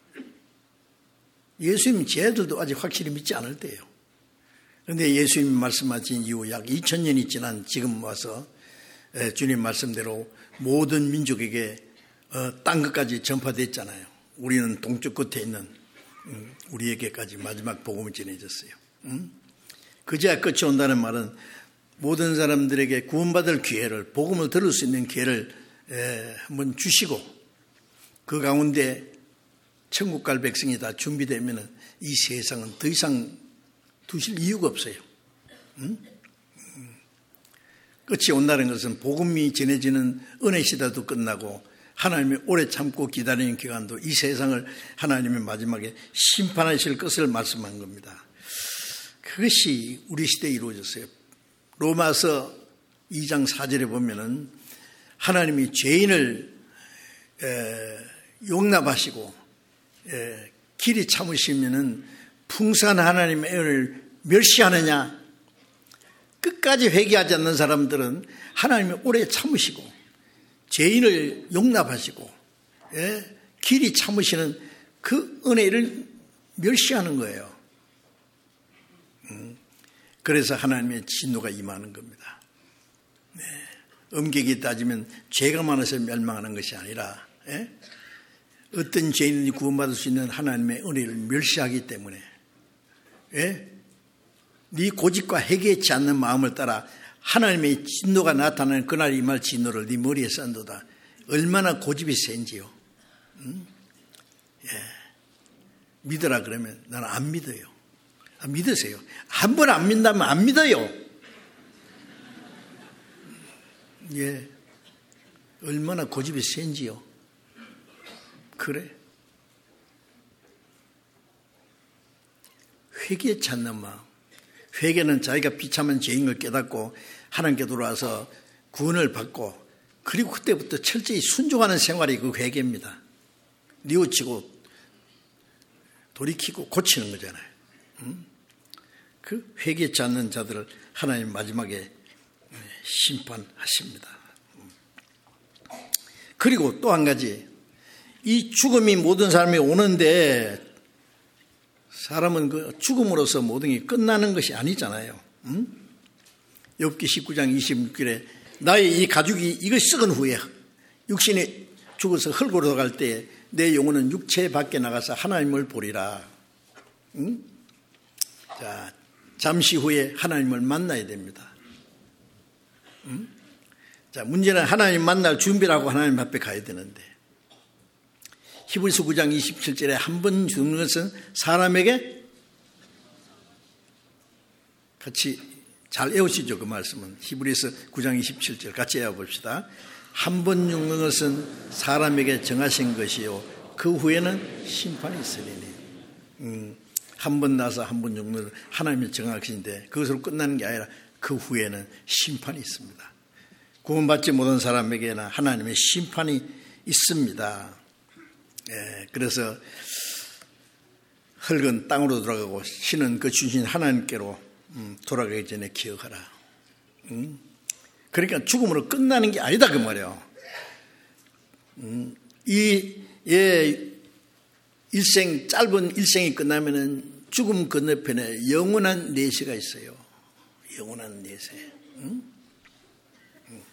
예수님 제자들도 아직 확실히 믿지 않을 때예요. 그런데 예수님이 말씀하신 이후 약 이천 년이 지난 지금 와서 주님 말씀대로 모든 민족에게 땅 끝까지 전파됐잖아요. 우리는 동쪽 끝에 있는 우리에게까지 마지막 복음이 전해졌어요. 그제야 끝이 온다는 말은 모든 사람들에게 구원받을 기회를, 복음을 들을 수 있는 기회를 한번 주시고 그 가운데 천국 갈 백성이 다 준비되면 이 세상은 더 이상 두실 이유가 없어요. 응? 끝이 온다는 것은 복음이 전해지는 은혜 시대도 끝나고 하나님이 오래 참고 기다리는 기간도 이 세상을 하나님의 마지막에 심판하실 것을 말씀한 겁니다. 그것이 우리 시대에 이루어졌어요. 로마서 이 장 사 절에 보면은 하나님이 죄인을 용납하시고 길이 참으시면은 풍성한 하나님의 은혜를 멸시하느냐? 끝까지 회개하지 않는 사람들은 하나님이 오래 참으시고 죄인을 용납하시고 예? 길이 참으시는 그 은혜를 멸시하는 거예요. 음. 그래서 하나님의 진노가 임하는 겁니다. 네. 엄격히 따지면 죄가 많아서 멸망하는 것이 아니라 예? 어떤 죄인이 구원받을 수 있는 하나님의 은혜를 멸시하기 때문에 예? 네 고집과 회개치 않는 마음을 따라 하나님의 진노가 나타나는 그날 임할 진노를 네 머리에 싼도다. 얼마나 고집이 센지요. 음? 예. 믿으라 그러면 나는 안 믿어요. 아, 믿으세요. 한 번 안 믿는다면 안 믿어요. 예. 얼마나 고집이 센지요. 그래. 회개치 않는 마음, 회개는 자기가 비참한 죄인 걸 깨닫고 하나님께 돌아와서 구원을 받고 그리고 그때부터 철저히 순종하는 생활이 그 회개입니다. 뉘우치고 돌이키고 고치는 거잖아요. 그 회개치 않는 자들을 하나님 마지막에 심판하십니다. 그리고 또 한 가지, 이 죽음이 모든 사람이 오는데 사람은 그 죽음으로서 모든 게 끝나는 것이 아니잖아요. 응? 욥기 십구 장 이십육 절에 나의 이 가죽이 이것이 썩은 후에 육신이 죽어서 흙으로 들어갈 때 내 영혼은 육체 밖에 나가서 하나님을 보리라. 응? 자, 잠시 후에 하나님을 만나야 됩니다. 응? 자, 문제는 하나님 만날 준비라고 하나님 앞에 가야 되는데 히브리서 구 장 이십칠 절에 한 번 죽는 것은 사람에게 같이 잘 외우시죠. 그 말씀은 히브리서 구 장 이십칠 절 같이 외워봅시다. 한 번 죽는 것은 사람에게 정하신 것이요 그 후에는 심판이 있으리니. 음, 한 번 나서 한 번 죽는 것은 하나님이 정하신데 그것으로 끝나는 게 아니라 그 후에는 심판이 있습니다. 구원받지 못한 사람에게는 하나님의 심판이 있습니다. 예, 그래서 흙은 땅으로 돌아가고 신은 그 주신 하나님께로 음, 돌아가기 전에 기억하라. 음? 그러니까 죽음으로 끝나는 게 아니다 그 말이에요. 음, 이 예, 일생 짧은 일생이 끝나면은 죽음 건너편에 영원한 내세가 있어요. 영원한 내세. 음? 음.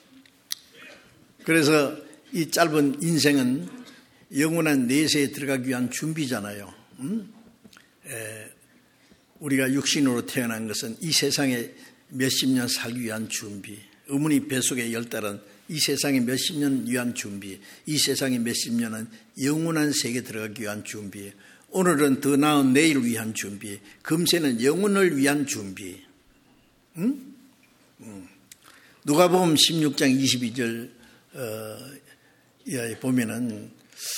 그래서 이 짧은 인생은 영원한 내세에 들어가기 위한 준비잖아요. 음? 에, 우리가 육신으로 태어난 것은 이 세상에 몇십 년 살기 위한 준비, 어머니 뱃속의 열 달은 이 세상에 몇십 년 위한 준비, 이 세상에 몇십 년은 영원한 세계에 들어가기 위한 준비, 오늘은 더 나은 내일을 위한 준비, 금세는 영혼을 위한 준비. 응? 응. 누가복음 십육 장 이십이 절 어, 보면은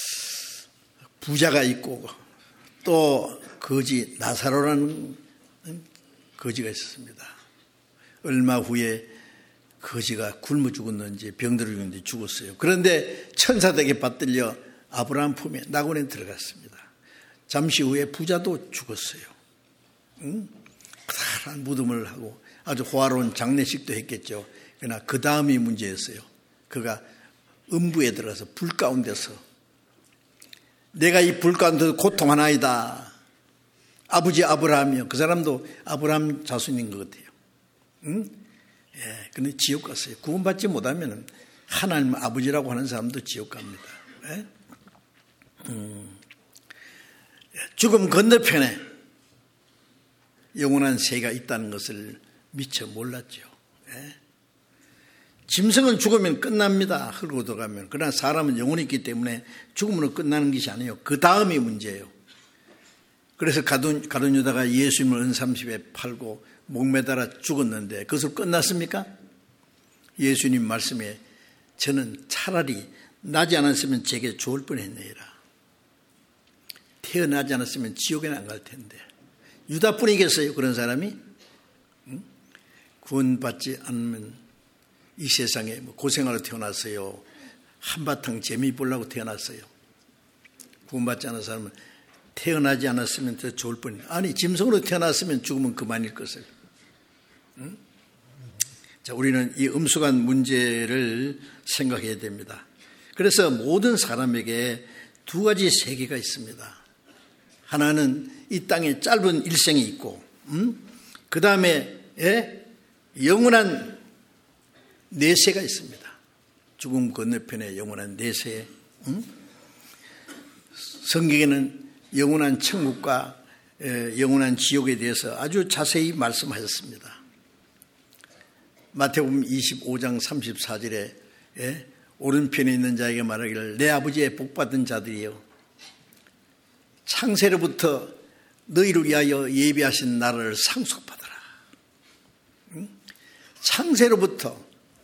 부자가 있고 또 거지 나사로라는 거지가 있었습니다. 얼마 후에 거지가 굶어 죽었는지 병들어 죽었는지 죽었어요. 그런데 천사들에게 받들려 아브라함 품에 낙원에 들어갔습니다. 잠시 후에 부자도 죽었어요. 응? 커다란 무덤을 하고 아주 호화로운 장례식도 했겠죠. 그러나 그 다음이 문제였어요. 그가 음부에 들어가서 불 가운데서 내가 이 불 가운데서 고통하나이다. 아버지 아브라함이요. 그 사람도 아브라함 자손인 것 같아요. 응? 예, 근데 지옥 갔어요. 구원받지 못하면 하나님 아버지라고 하는 사람도 지옥 갑니다. 예? 음, 죽음 건너편에 영원한 세계가 있다는 것을 미처 몰랐죠. 예? 짐승은 죽으면 끝납니다. 흙으로 들어가면. 그러나 사람은 영혼이 있기 때문에 죽음으로 끝나는 것이 아니에요. 그 다음이 문제예요. 그래서 가룟, 가룟 유다가 예수님을 은삼십에 팔고 목매달아 죽었는데 그것으로 끝났습니까? 예수님 말씀에 저는 차라리 나지 않았으면 제게 좋을 뻔했네라. 태어나지 않았으면 지옥에는 안 갈 텐데. 유다뿐이겠어요 그런 사람이? 응? 구원받지 않으면 이 세상에 뭐 고생하러 태어났어요. 한바탕 재미 보려고 태어났어요. 구원받지 않은 사람은 태어나지 않았으면 더 좋을 뻔. 아니 짐승으로 태어났으면 죽으면 그만일 것을. 응? 자, 우리는 이 엄숙한 문제를 생각해야 됩니다. 그래서 모든 사람에게 두 가지 세계가 있습니다. 하나는 이 땅에 짧은 일생이 있고, 음? 그 다음에 영원한 내세가 있습니다. 죽음 건너편에 영원한 내세. 음? 성경에는 영원한 천국과 영원한 지옥에 대해서 아주 자세히 말씀하셨습니다. 마태복음 이십오 장 삼십사 절에 오른편에 있는 자에게 말하기를 내 아버지의 복받은 자들이여 창세로부터 너희를 위하여 예비하신 나라를 상속받아라. 창세로부터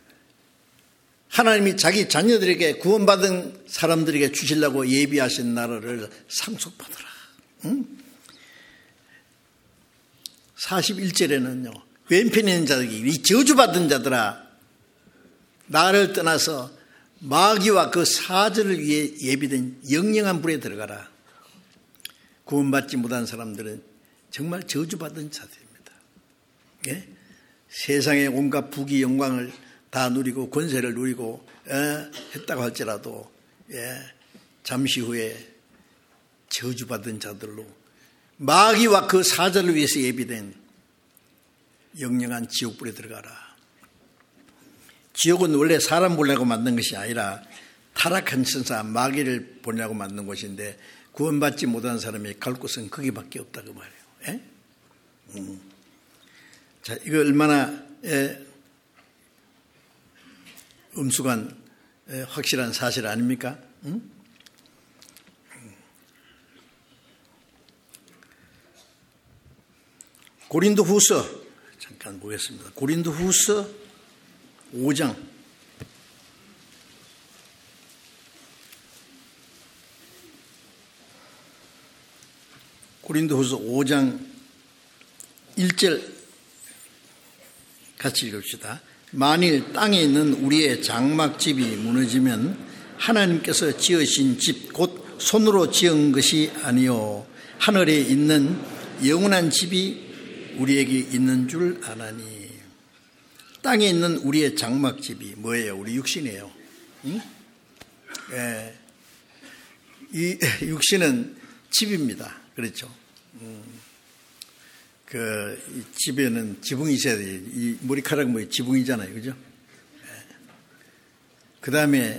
하나님이 자기 자녀들에게 구원받은 사람들에게 주시려고 예비하신 나라를 상속받아라. 응? 사십일 절에는요. 왼편에 있는 자들이 이 저주받은 자들아 나를 떠나서 마귀와 그 사절을 위해 예비된 영영한 불에 들어가라. 구원받지 못한 사람들은 정말 저주받은 자들입니다. 예? 세상의 온갖 부귀 영광을 다 누리고 권세를 누리고 예? 했다고 할지라도 예? 잠시 후에 저주받은 자들로 마귀와 그 사절을 위해서 예비된 영영한 지옥불에 들어가라. 지옥은 원래 사람 보려고 만든 것이 아니라 타락한 천사 마귀를 보려고 만든 곳인데 구원받지 못한 사람이 갈 곳은 거기밖에 없다고 말해요. 예? 음. 자, 이거 얼마나 예, 음수간 예, 확실한 사실 아닙니까? 음? 고린도후서 잠깐 보겠습니다. 고린도후서 오 장 고린도후서 오 장 일 절 같이 읽읍시다. 만일 땅에 있는 우리의 장막집이 무너지면 하나님께서 지으신 집 곧 손으로 지은 것이 아니요 하늘에 있는 영원한 집이 우리에게 있는 줄 아나니. 땅에 있는 우리의 장막집이 뭐예요? 우리 육신이에요. 응? 예. 이 육신은 집입니다. 그렇죠? 음. 그 이 집에는 지붕이 있어야 돼요. 이 머리카락 뭐 지붕이잖아요, 그죠? 예. 그 다음에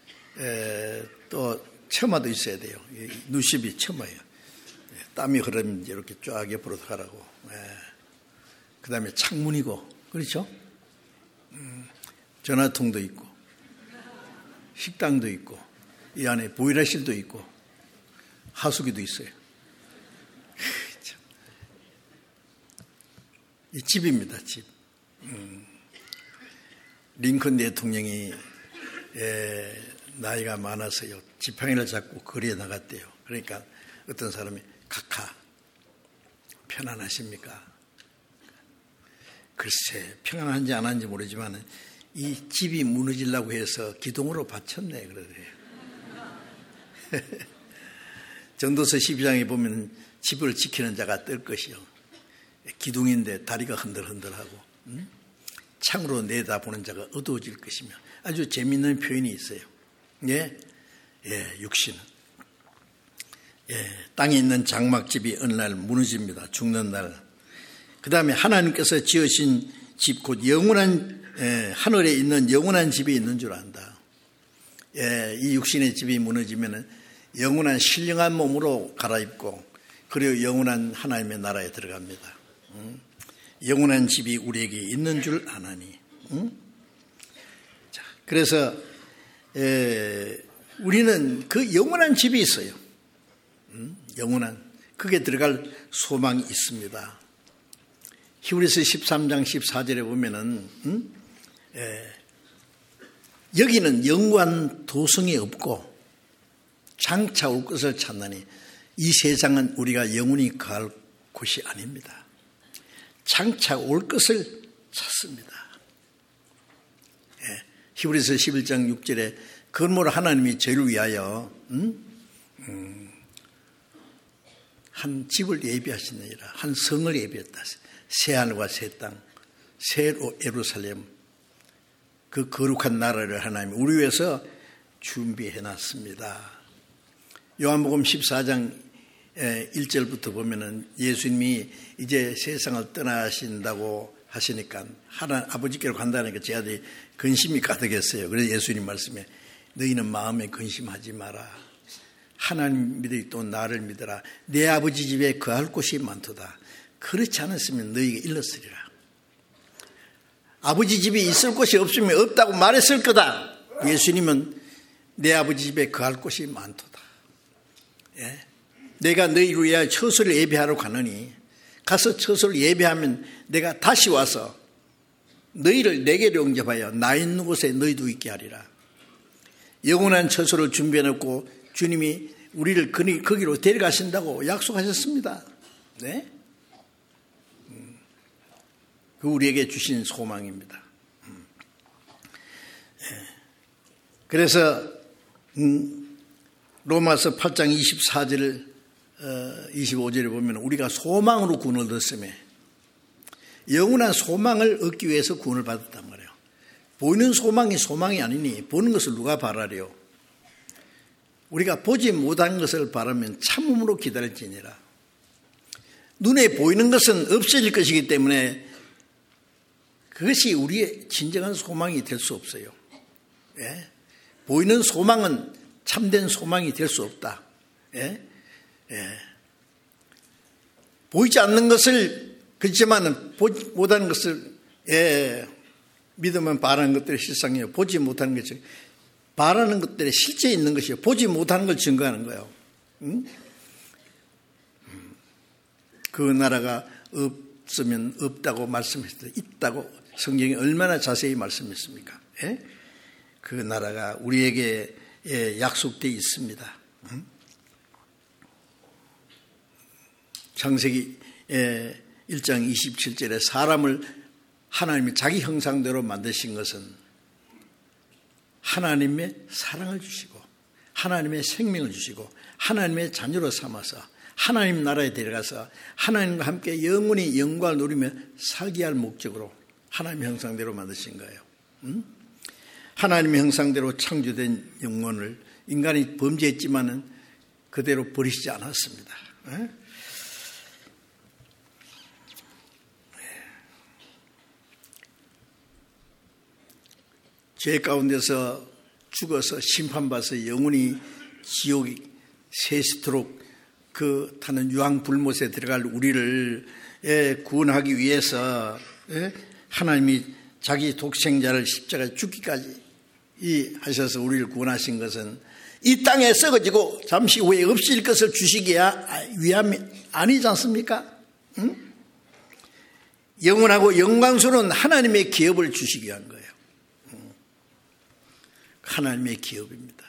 또 처마도 있어야 돼요. 누십이 처마예요. 땀이 흐르면 이렇게 쫙 옆으로 가라고. 예. 그 다음에 창문이고, 그렇죠? 음, 전화통도 있고, 식당도 있고, 이 안에 보일러실도 있고, 하수기도 있어요. 이 집입니다, 집. 음, 링컨 대통령이 에, 나이가 많아서요, 지팡이를 잡고 거리에 나갔대요. 그러니까 어떤 사람이 각하, 편안하십니까? 글쎄, 평안한지 안 한지 모르지만 이 집이 무너지려고 해서 기둥으로 받쳤네, 그러더래요. 전도서 십이 장에 보면 집을 지키는 자가 뜰 것이요. 기둥인데 다리가 흔들흔들하고 음? 창으로 내다보는 자가 어두워질 것이며 아주 재미있는 표현이 있어요. 예, 예, 육신은 예, 땅에 있는 장막집이 어느 날 무너집니다. 죽는 날. 그 다음에 하나님께서 지으신 집, 곧 영원한 예, 하늘에 있는 영원한 집이 있는 줄 안다. 예, 이 육신의 집이 무너지면 영원한 신령한 몸으로 갈아입고 그리고 영원한 하나님의 나라에 들어갑니다. 응? 영원한 집이 우리에게 있는 줄 아나니. 응? 자, 그래서 에, 우리는 그 영원한 집이 있어요. 응? 영원한 그게 들어갈 소망이 있습니다. 히브리서 십삼 장 십사 절에 보면은 응? 에, 여기는 영원한 도성이 없고 장차 올 것을 찾나니 이 세상은 우리가 영원히 갈 곳이 아닙니다. 장차 올 것을 찾습니다. 예, 히브리서 십일 장 육 절에 그러므로 하나님이 저희를 위하여 음? 음, 한 집을 예비하시느니라. 한 성을 예비했다. 새하늘과 새 땅, 새 예루살렘, 그 거룩한 나라를 하나님이 우리 위해서 준비해놨습니다. 요한복음 십사 장 일 절부터 보면은 예수님이 이제 세상을 떠나신다고 하시니까 하나 아버지께로 간다니까 제 아들이 근심이 가득했어요. 그래서 예수님 말씀에 너희는 마음에 근심하지 마라. 하나님 믿으리 또 나를 믿어라. 내 아버지 집에 거할 곳이 많도다. 그렇지 않았으면 너희가 일렀으리라. 아버지 집에 있을 곳이 없으면 없다고 말했을 거다. 예수님은 내 아버지 집에 거할 곳이 많도다. 예? 내가 너희를 위하여 처소를 예배하러 가느니 가서 처소를 예배하면 내가 다시 와서 너희를 내게로 영접하여 나 있는 곳에 너희도 있게 하리라. 영원한 처소를 준비해놓고 주님이 우리를 거기로 데려가신다고 약속하셨습니다. 네? 음. 그 우리에게 주신 소망입니다. 그래서 음, 로마서 팔 장 이십사 절 어, 이십오 절에 보면 우리가 소망으로 구원을 얻었으며 영원한 소망을 얻기 위해서 구원을 받았단 말이에요. 보이는 소망이 소망이 아니니 보는 것을 누가 바라려. 우리가 보지 못한 것을 바라면 참음으로 기다릴지니라. 눈에 보이는 것은 없어질 것이기 때문에 그것이 우리의 진정한 소망이 될 수 없어요. 예? 보이는 소망은 참된 소망이 될 수 없다. 예? 예. 보이지 않는 것을 그렇지만 보지 못하는 것을 예, 믿으면 바라는 것들이 실상이에요. 보지 못하는 것이 바라는 것들이 실제 있는 것이에요. 보지 못하는 걸 증거하는 거예요. 응? 그 나라가 없으면 없다고 말씀했어요. 있다고 성경이 얼마나 자세히 말씀했습니까? 예? 그 나라가 우리에게 예, 약속되어 있습니다. 응? 창세기 일 장 이십칠 절에 사람을 하나님이 자기 형상대로 만드신 것은 하나님의 사랑을 주시고 하나님의 생명을 주시고 하나님의 자녀로 삼아서 하나님 나라에 데려가서 하나님과 함께 영원히 영광을 누리며 살게 할 목적으로 하나님의 형상대로 만드신 거예요. 응? 하나님의 형상대로 창조된 영혼을 인간이 범죄했지만은 그대로 버리시지 않았습니다. 응? 죄 가운데서 죽어서 심판받아서 영원히 지옥이 세시도록 그 타는 유황불못에 들어갈 우리를 구원하기 위해서 하나님이 자기 독생자를 십자가에 죽기까지 하셔서 우리를 구원하신 것은 이 땅에 썩어지고 잠시 후에 없을 것을 주시기 위함이 아니지 않습니까? 응? 영원하고 영광스러운 하나님의 기업을 주시기 위한 거예요. 하나님의 기업입니다.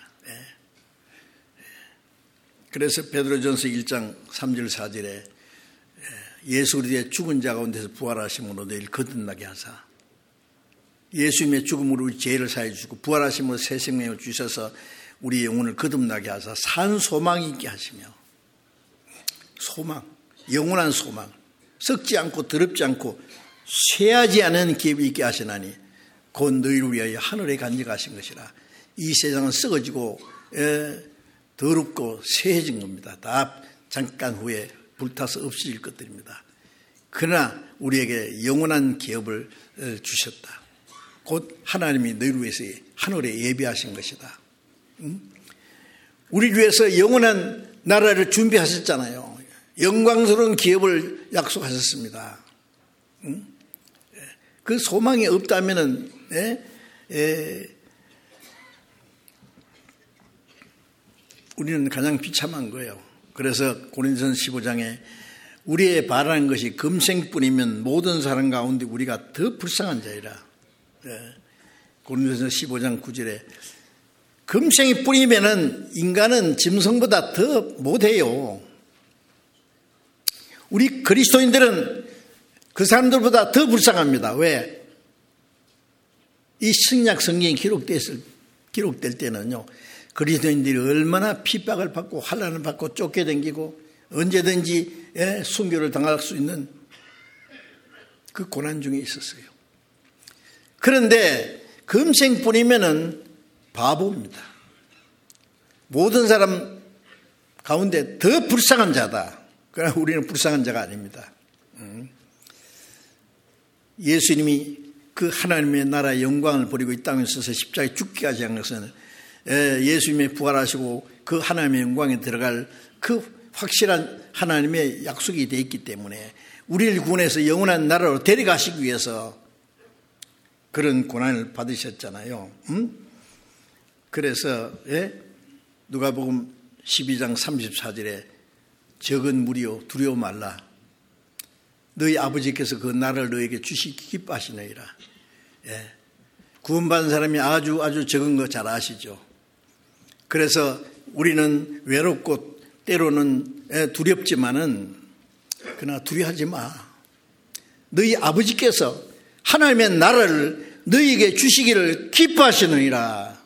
그래서 베드로전서 일 장 삼 절 사 절에 예수 그리스도의 죽은 자 가운데서 부활하심으로 너희를 거듭나게 하사 예수님의 죽음으로 우리 죄를 사해 주시고 부활하심으로 새 생명을 주셔서 우리 영혼을 거듭나게 하사 산 소망이 있게 하시며 소망, 영원한 소망, 썩지 않고 더럽지 않고 쇠하지 않은 기업이 있게 하시나니 곧 너희를 위하여 하늘에 간직하신 것이라. 이 세상은 썩어지고 에, 더럽고 쇠해진 겁니다. 다 잠깐 후에 불타서 없어질 것들입니다. 그러나 우리에게 영원한 기업을 주셨다. 곧 하나님이 너희를 위해서 하늘에 예비하신 것이다. 응? 우리를 위해서 영원한 나라를 준비하셨잖아요. 영광스러운 기업을 약속하셨습니다. 응? 그 소망이 없다면은 에, 에, 우리는 가장 비참한 거예요. 그래서 고린도전서 십오 장에 우리의 바라는 것이 금생뿐이면 모든 사람 가운데 우리가 더 불쌍한 자이라. 네. 고린도전서 십오 장 구 절에 금생이 뿐이면은 인간은 짐승보다 더 못해요. 우리 그리스도인들은 그 사람들보다 더 불쌍합니다. 왜? 이 신약 성경이 기록됐을, 기록될 때는요, 그리스도인들이 얼마나 핍박을 받고 환난을 받고 쫓겨다니고 언제든지 예, 순교를 당할 수 있는 그 고난 중에 있었어요. 그런데 금생뿐이면은 바보입니다. 모든 사람 가운데 더 불쌍한 자다. 그러나 우리는 불쌍한 자가 아닙니다. 예수님이 그 하나님의 나라의 영광을 버리고 이 땅에 서서 십자가에 죽기까지 한 것은 예수님이 부활하시고 그 하나님의 영광에 들어갈 그 확실한 하나님의 약속이 되어 있기 때문에 우리를 구원해서 영원한 나라로 데려가시기 위해서 그런 고난을 받으셨잖아요. 음? 그래서 예? 누가복음 십이 장 삼십사 절에 적은 무리여 두려워 말라. 너희 아버지께서 그 나라를 너에게 주시기 기뻐하시느니라. 예. 구원받은 사람이 아주 아주 적은 거 잘 아시죠. 그래서 우리는 외롭고 때로는 두렵지만은 그러나 두려워하지 마. 너희 아버지께서 하나님의 나라를 너희에게 주시기를 기뻐하시느니라.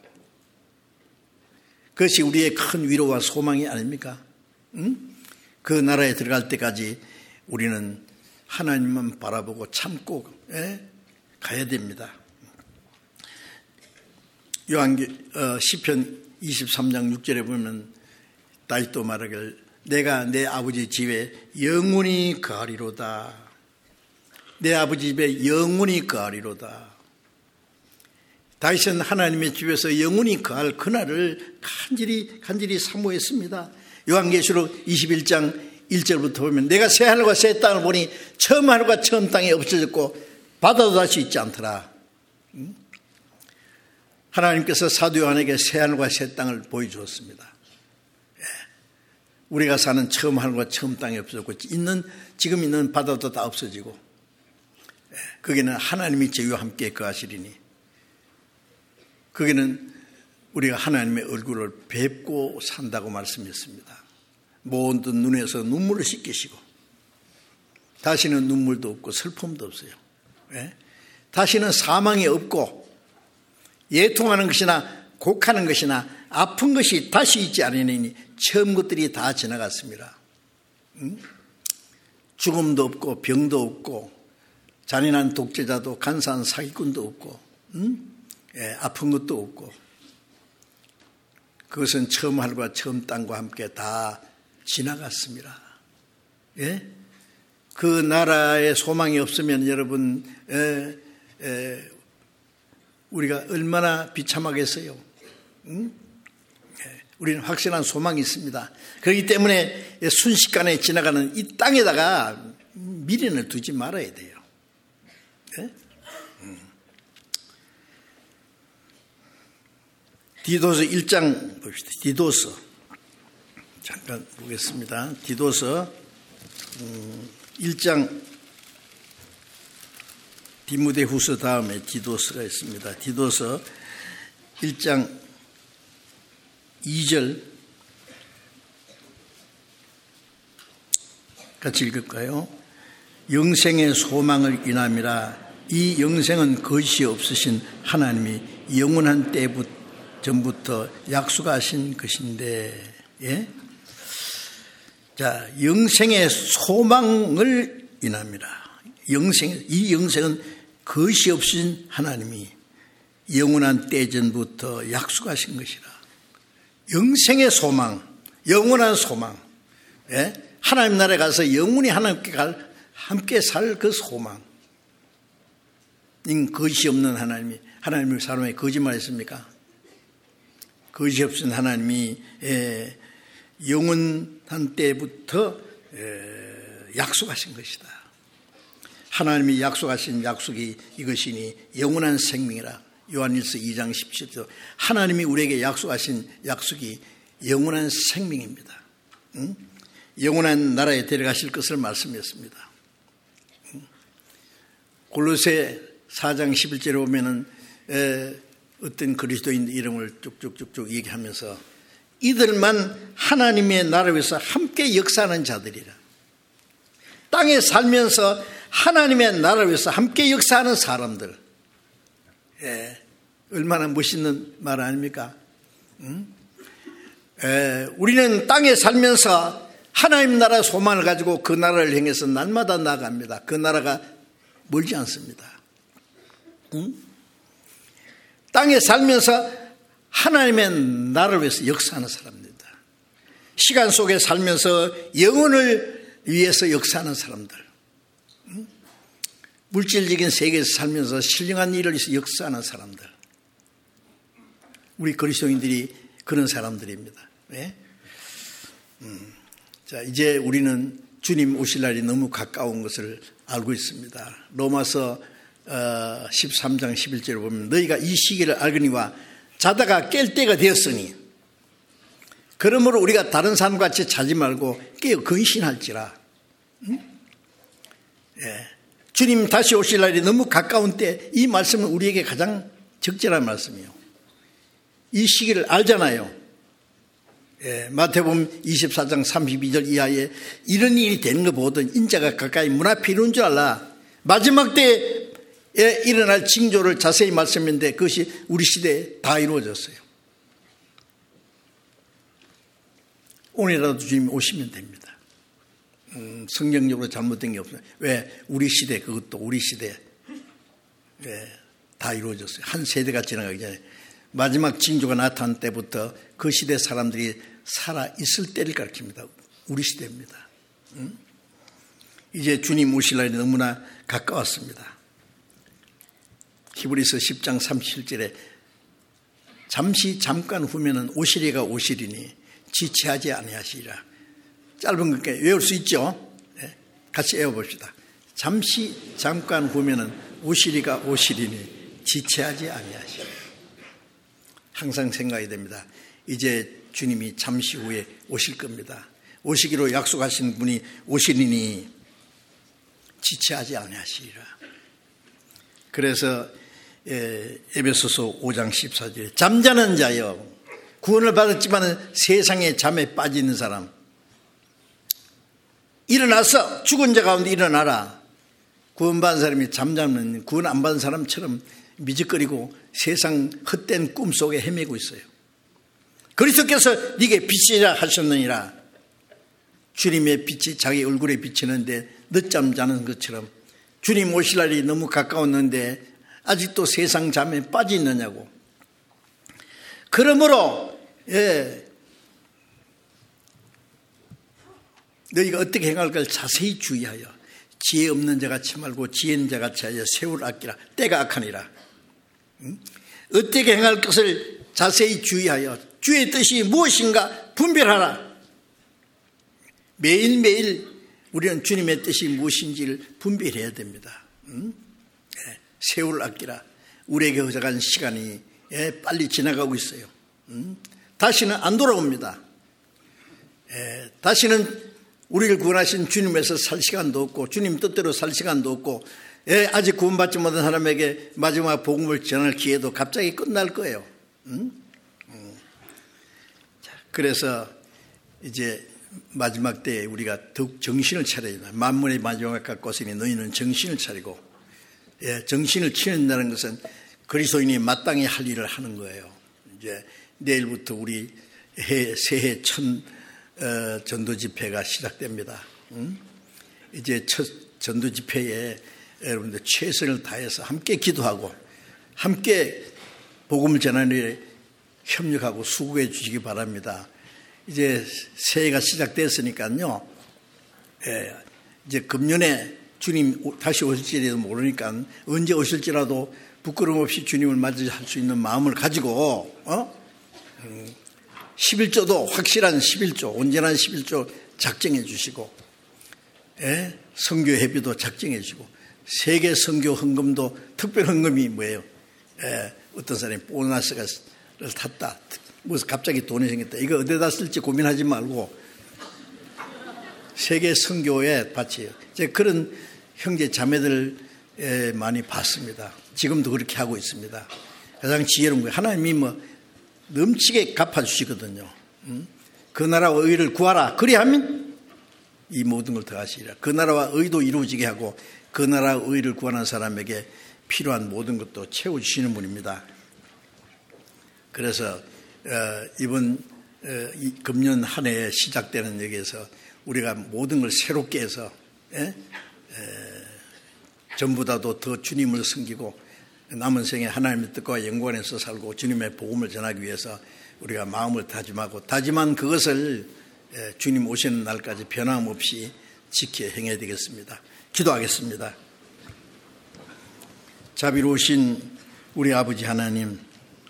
그것이 우리의 큰 위로와 소망이 아닙니까? 응? 그 나라에 들어갈 때까지 우리는 하나님만 바라보고 참고 예? 가야 됩니다. 요한기 어, 시편 이십삼 장 육 절에 보면 다윗도 말하길 내가 내 아버지 집에 영원히 거하리로다. 내 아버지 집에 영원히 거하리로다. 다윗은 하나님의 집에서 영원히 거할 그날을 간절히 간절히 사모했습니다. 요한계시록 이십일 장 일 절부터 보면 내가 새 하늘과 새 땅을 보니 처음 하늘과 처음 땅이 없어졌고 바다도 다시 있지 않더라. 하나님께서 사도 요한에게 새 하늘과 새 땅을 보여주었습니다. 우리가 사는 처음 하늘과 처음 땅이 없어졌고 있는 지금 있는 바다도 다 없어지고 거기는 하나님이 저희와 함께 거하시리니 거기는 우리가 하나님의 얼굴을 뵙고 산다고 말씀했습니다. 모든 눈에서 눈물을 씻기시고 다시는 눈물도 없고 슬픔도 없어요. 예? 다시는 사망이 없고 예통하는 것이나 곡하는 것이나 아픈 것이 다시 있지 않으니 처음 것들이 다 지나갔습니다. 응? 죽음도 없고 병도 없고 잔인한 독재자도 간사한 사기꾼도 없고 응? 예, 아픈 것도 없고 그것은 처음 하늘과 처음 땅과 함께 다 지나갔습니다. 예? 그 나라에 소망이 없으면 여러분 에, 에, 우리가 얼마나 비참하겠어요. 응? 예, 우리는 확실한 소망이 있습니다. 그렇기 때문에 순식간에 지나가는 이 땅에다가 미련을 두지 말아야 돼요. 예? 음. 디도서 일 장 봅시다. 디도서 잠깐 보겠습니다. 디도서 음, 일 장 디모데후서 다음에 디도서가 있습니다. 디도서 일 장 이 절 같이 읽을까요? 영생의 소망을 인함이라. 이 영생은 거짓이 없으신 하나님이 영원한 때 전부터 약속하신 것인데, 예? 자, 영생의 소망을 인합니다. 영생, 이 영생은 거짓이 없으신 하나님이 영원한 때 전부터 약속하신 것이라. 영생의 소망, 영원한 소망, 예? 하나님 나라에 가서 영원히 하나님께 갈, 함께 살 그 소망. 이 거짓이 없는 하나님이, 하나님이 사람에게 거짓말했습니까? 거짓이 없으신 하나님이 예, 영원한 때부터 약속하신 것이다. 하나님이 약속하신 약속이 이것이니 영원한 생명이라. 요한일서 이 장 십칠 절. 하나님이 우리에게 약속하신 약속이 영원한 생명입니다. 응? 영원한 나라에 데려가실 것을 말씀했습니다. 응? 골로새 사 장 십일 절에 보면은 에, 어떤 그리스도인 이름을 쭉쭉쭉쭉 얘기하면서 이들만 하나님의 나라 위해서 함께 역사하는 자들이라. 땅에 살면서 하나님의 나라 위해서 함께 역사하는 사람들. 예, 얼마나 멋있는 말 아닙니까? 응? 예, 우리는 땅에 살면서 하나님 나라 소망을 가지고 그 나라를 향해서 날마다 나아갑니다. 그 나라가 멀지 않습니다. 응? 땅에 살면서 하나님의 나라를 위해서 역사하는 사람입니다. 시간 속에 살면서 영혼을 위해서 역사하는 사람들. 응? 물질적인 세계에서 살면서 신령한 일을 위해서 역사하는 사람들. 우리 그리스도인들이 그런 사람들입니다. 네? 음. 자, 이제 우리는 주님 오실 날이 너무 가까운 것을 알고 있습니다. 로마서 십삼 장 십일 절을 보면 너희가 이 시기를 알거니와 자다가 깰 때가 되었으니 그러므로 우리가 다른 사람같이 자지 말고 깨어 근신할지라. 응? 예. 주님 다시 오실 날이 너무 가까운 때 이 말씀은 우리에게 가장 적절한 말씀이에요. 이 시기를 알잖아요. 예, 마태복음 이십사 장 삼십이 절 이하에 이런 일이 되는 거 보거든 인자가 가까이 문 앞에 이룬 줄 알라. 마지막 때에 일어날 징조를 자세히 말씀했는데 그것이 우리 시대에 다 이루어졌어요. 오늘이라도 주님 오시면 됩니다. 음, 성경적으로 잘못된 게 없어요. 왜? 우리 시대, 그것도 우리 시대에 예, 다 이루어졌어요. 한 세대가 지나가기 전에 마지막 징조가 나타난 때부터 그 시대 사람들이 살아있을 때를 가르칩니다. 우리 시대입니다. 음? 이제 주님 오실 날이 너무나 가까웠습니다. 히브리서 십 장 삼십칠 절에 잠시 잠깐 후면은 오시리가 오시리니 지체하지 아니하시리라. 짧은 것께 외울 수 있죠? 네. 같이 외워봅시다. 잠시 잠깐 후면은 오시리가 오시리니 지체하지 아니하시리라. 항상 생각이 됩니다. 이제 주님이 잠시 후에 오실 겁니다. 오시기로 약속하신 분이 오시리니 지체하지 아니하시리라. 그래서 에베소서 오 장 십사 절에 잠자는 자여 구원을 받았지만 세상의 잠에 빠져 있는 사람 일어나서 죽은 자 가운데 일어나라. 구원받은 사람이 잠자는 구원 안 받은 사람처럼 미적거리고 세상 헛된 꿈속에 헤매고 있어요. 그리스도께서 네게 빛이라 하셨느니라. 주님의 빛이 자기 얼굴에 비치는데 늦잠 자는 것처럼 주님 오실 날이 너무 가까웠는데 아직도 세상 잠에 빠져 있느냐고. 그러므로 예, 너희가 어떻게 행할까를 자세히 주의하여 지혜 없는 자같이 말고 지혜 있는 자같이 하여 세월 아끼라. 때가 악하니라. 응? 어떻게 행할 것을 자세히 주의하여 주의 뜻이 무엇인가 분별하라. 매일매일 우리는 주님의 뜻이 무엇인지를 분별해야 됩니다. 응? 예, 세월 아끼라. 우리에게 허락한 시간이 예, 빨리 지나가고 있어요. 응? 다시는 안 돌아옵니다. 예, 다시는 우리를 구원하신 주님에서 살 시간도 없고 주님 뜻대로 살 시간도 없고 예, 아직 구원받지 못한 사람에게 마지막 복음을 전할 기회도 갑자기 끝날 거예요. 응? 응. 자, 그래서 이제 마지막 때에 우리가 더욱 정신을 차려야 된다. 만물의 마지막에 가까웠으니 너희는 정신을 차리고 예, 정신을 차린다는 것은 그리스도인이 마땅히 할 일을 하는 거예요. 이제 내일부터 우리 해, 새해 첫 어, 전도 집회가 시작됩니다. 응? 이제 첫 전도 집회에 여러분들 최선을 다해서 함께 기도하고 함께 복음을 전하는 일에 협력하고 수고해 주시기 바랍니다. 이제 새해가 시작됐으니까요. 예, 이제 금년에 주님 다시 오실지라도 모르니까 언제 오실지라도 부끄러움 없이 주님을 맞이할 수 있는 마음을 가지고 어? 음, 십일조도 확실한 십일조, 온전한 십일조 작정해 주시고 예? 선교 회비도 작정해 주시고 세계 선교 헌금도 특별 헌금이 뭐예요? 예, 어떤 사람이 보너스를 탔다. 무슨 갑자기 돈이 생겼다. 이거 어디다 쓸지 고민하지 말고 세계 선교에 바치요. 제가 그런 형제 자매들 많이 봤습니다. 지금도 그렇게 하고 있습니다. 가장 지혜로운 거예요. 하나님이 뭐 넘치게 갚아주시거든요. 그 나라와 의를 구하라. 그리하면 이 모든 걸 더하시리라. 그 나라와 의도 이루어지게 하고 그 나라와 의를 구하는 사람에게 필요한 모든 것도 채워주시는 분입니다. 그래서 이번 금년 한 해에 시작되는 여기에서 우리가 모든 걸 새롭게 해서 전보다도 더 주님을 섬기고 남은 생에 하나님의 뜻과 영광 안에서 살고 주님의 복음을 전하기 위해서 우리가 마음을 다짐하고 다짐한 그것을 주님 오시는 날까지 변함없이 지켜 행해야 되겠습니다. 기도하겠습니다. 자비로우신 우리 아버지 하나님,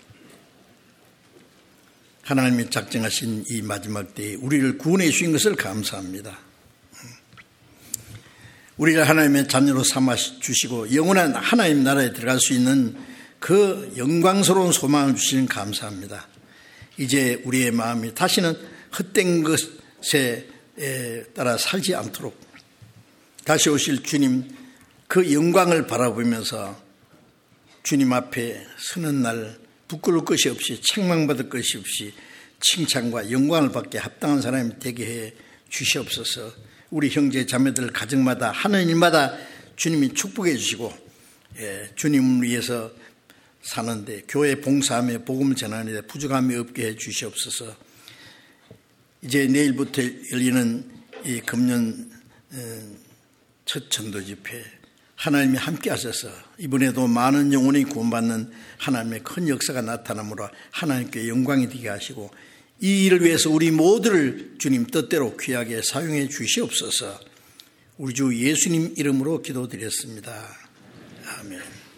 하나님이 작정하신 이 마지막 때에 우리를 구원해 주신 것을 감사합니다. 우리를 하나님의 자녀로 삼아 주시고 영원한 하나님 나라에 들어갈 수 있는 그 영광스러운 소망을 주시는 감사합니다. 이제 우리의 마음이 다시는 헛된 것에 따라 살지 않도록 다시 오실 주님 그 영광을 바라보면서 주님 앞에 서는 날 부끄러울 것이 없이 책망받을 것이 없이 칭찬과 영광을 받게 합당한 사람이 되게 해 주시옵소서. 우리 형제 자매들 가정마다 하는 일마다 주님이 축복해 주시고 예, 주님을 위해서 사는데 교회 봉사하며 복음을 전하는 데 부족함이 없게 해 주시옵소서. 이제 내일부터 열리는 이 금년 첫 전도 집회 하나님이 함께 하셔서 이번에도 많은 영혼이 구원받는 하나님의 큰 역사가 나타나므로 하나님께 영광이 되게 하시고 이 일을 위해서 우리 모두를 주님 뜻대로 귀하게 사용해 주시옵소서. 우리 주 예수님 이름으로 기도드렸습니다. 아멘.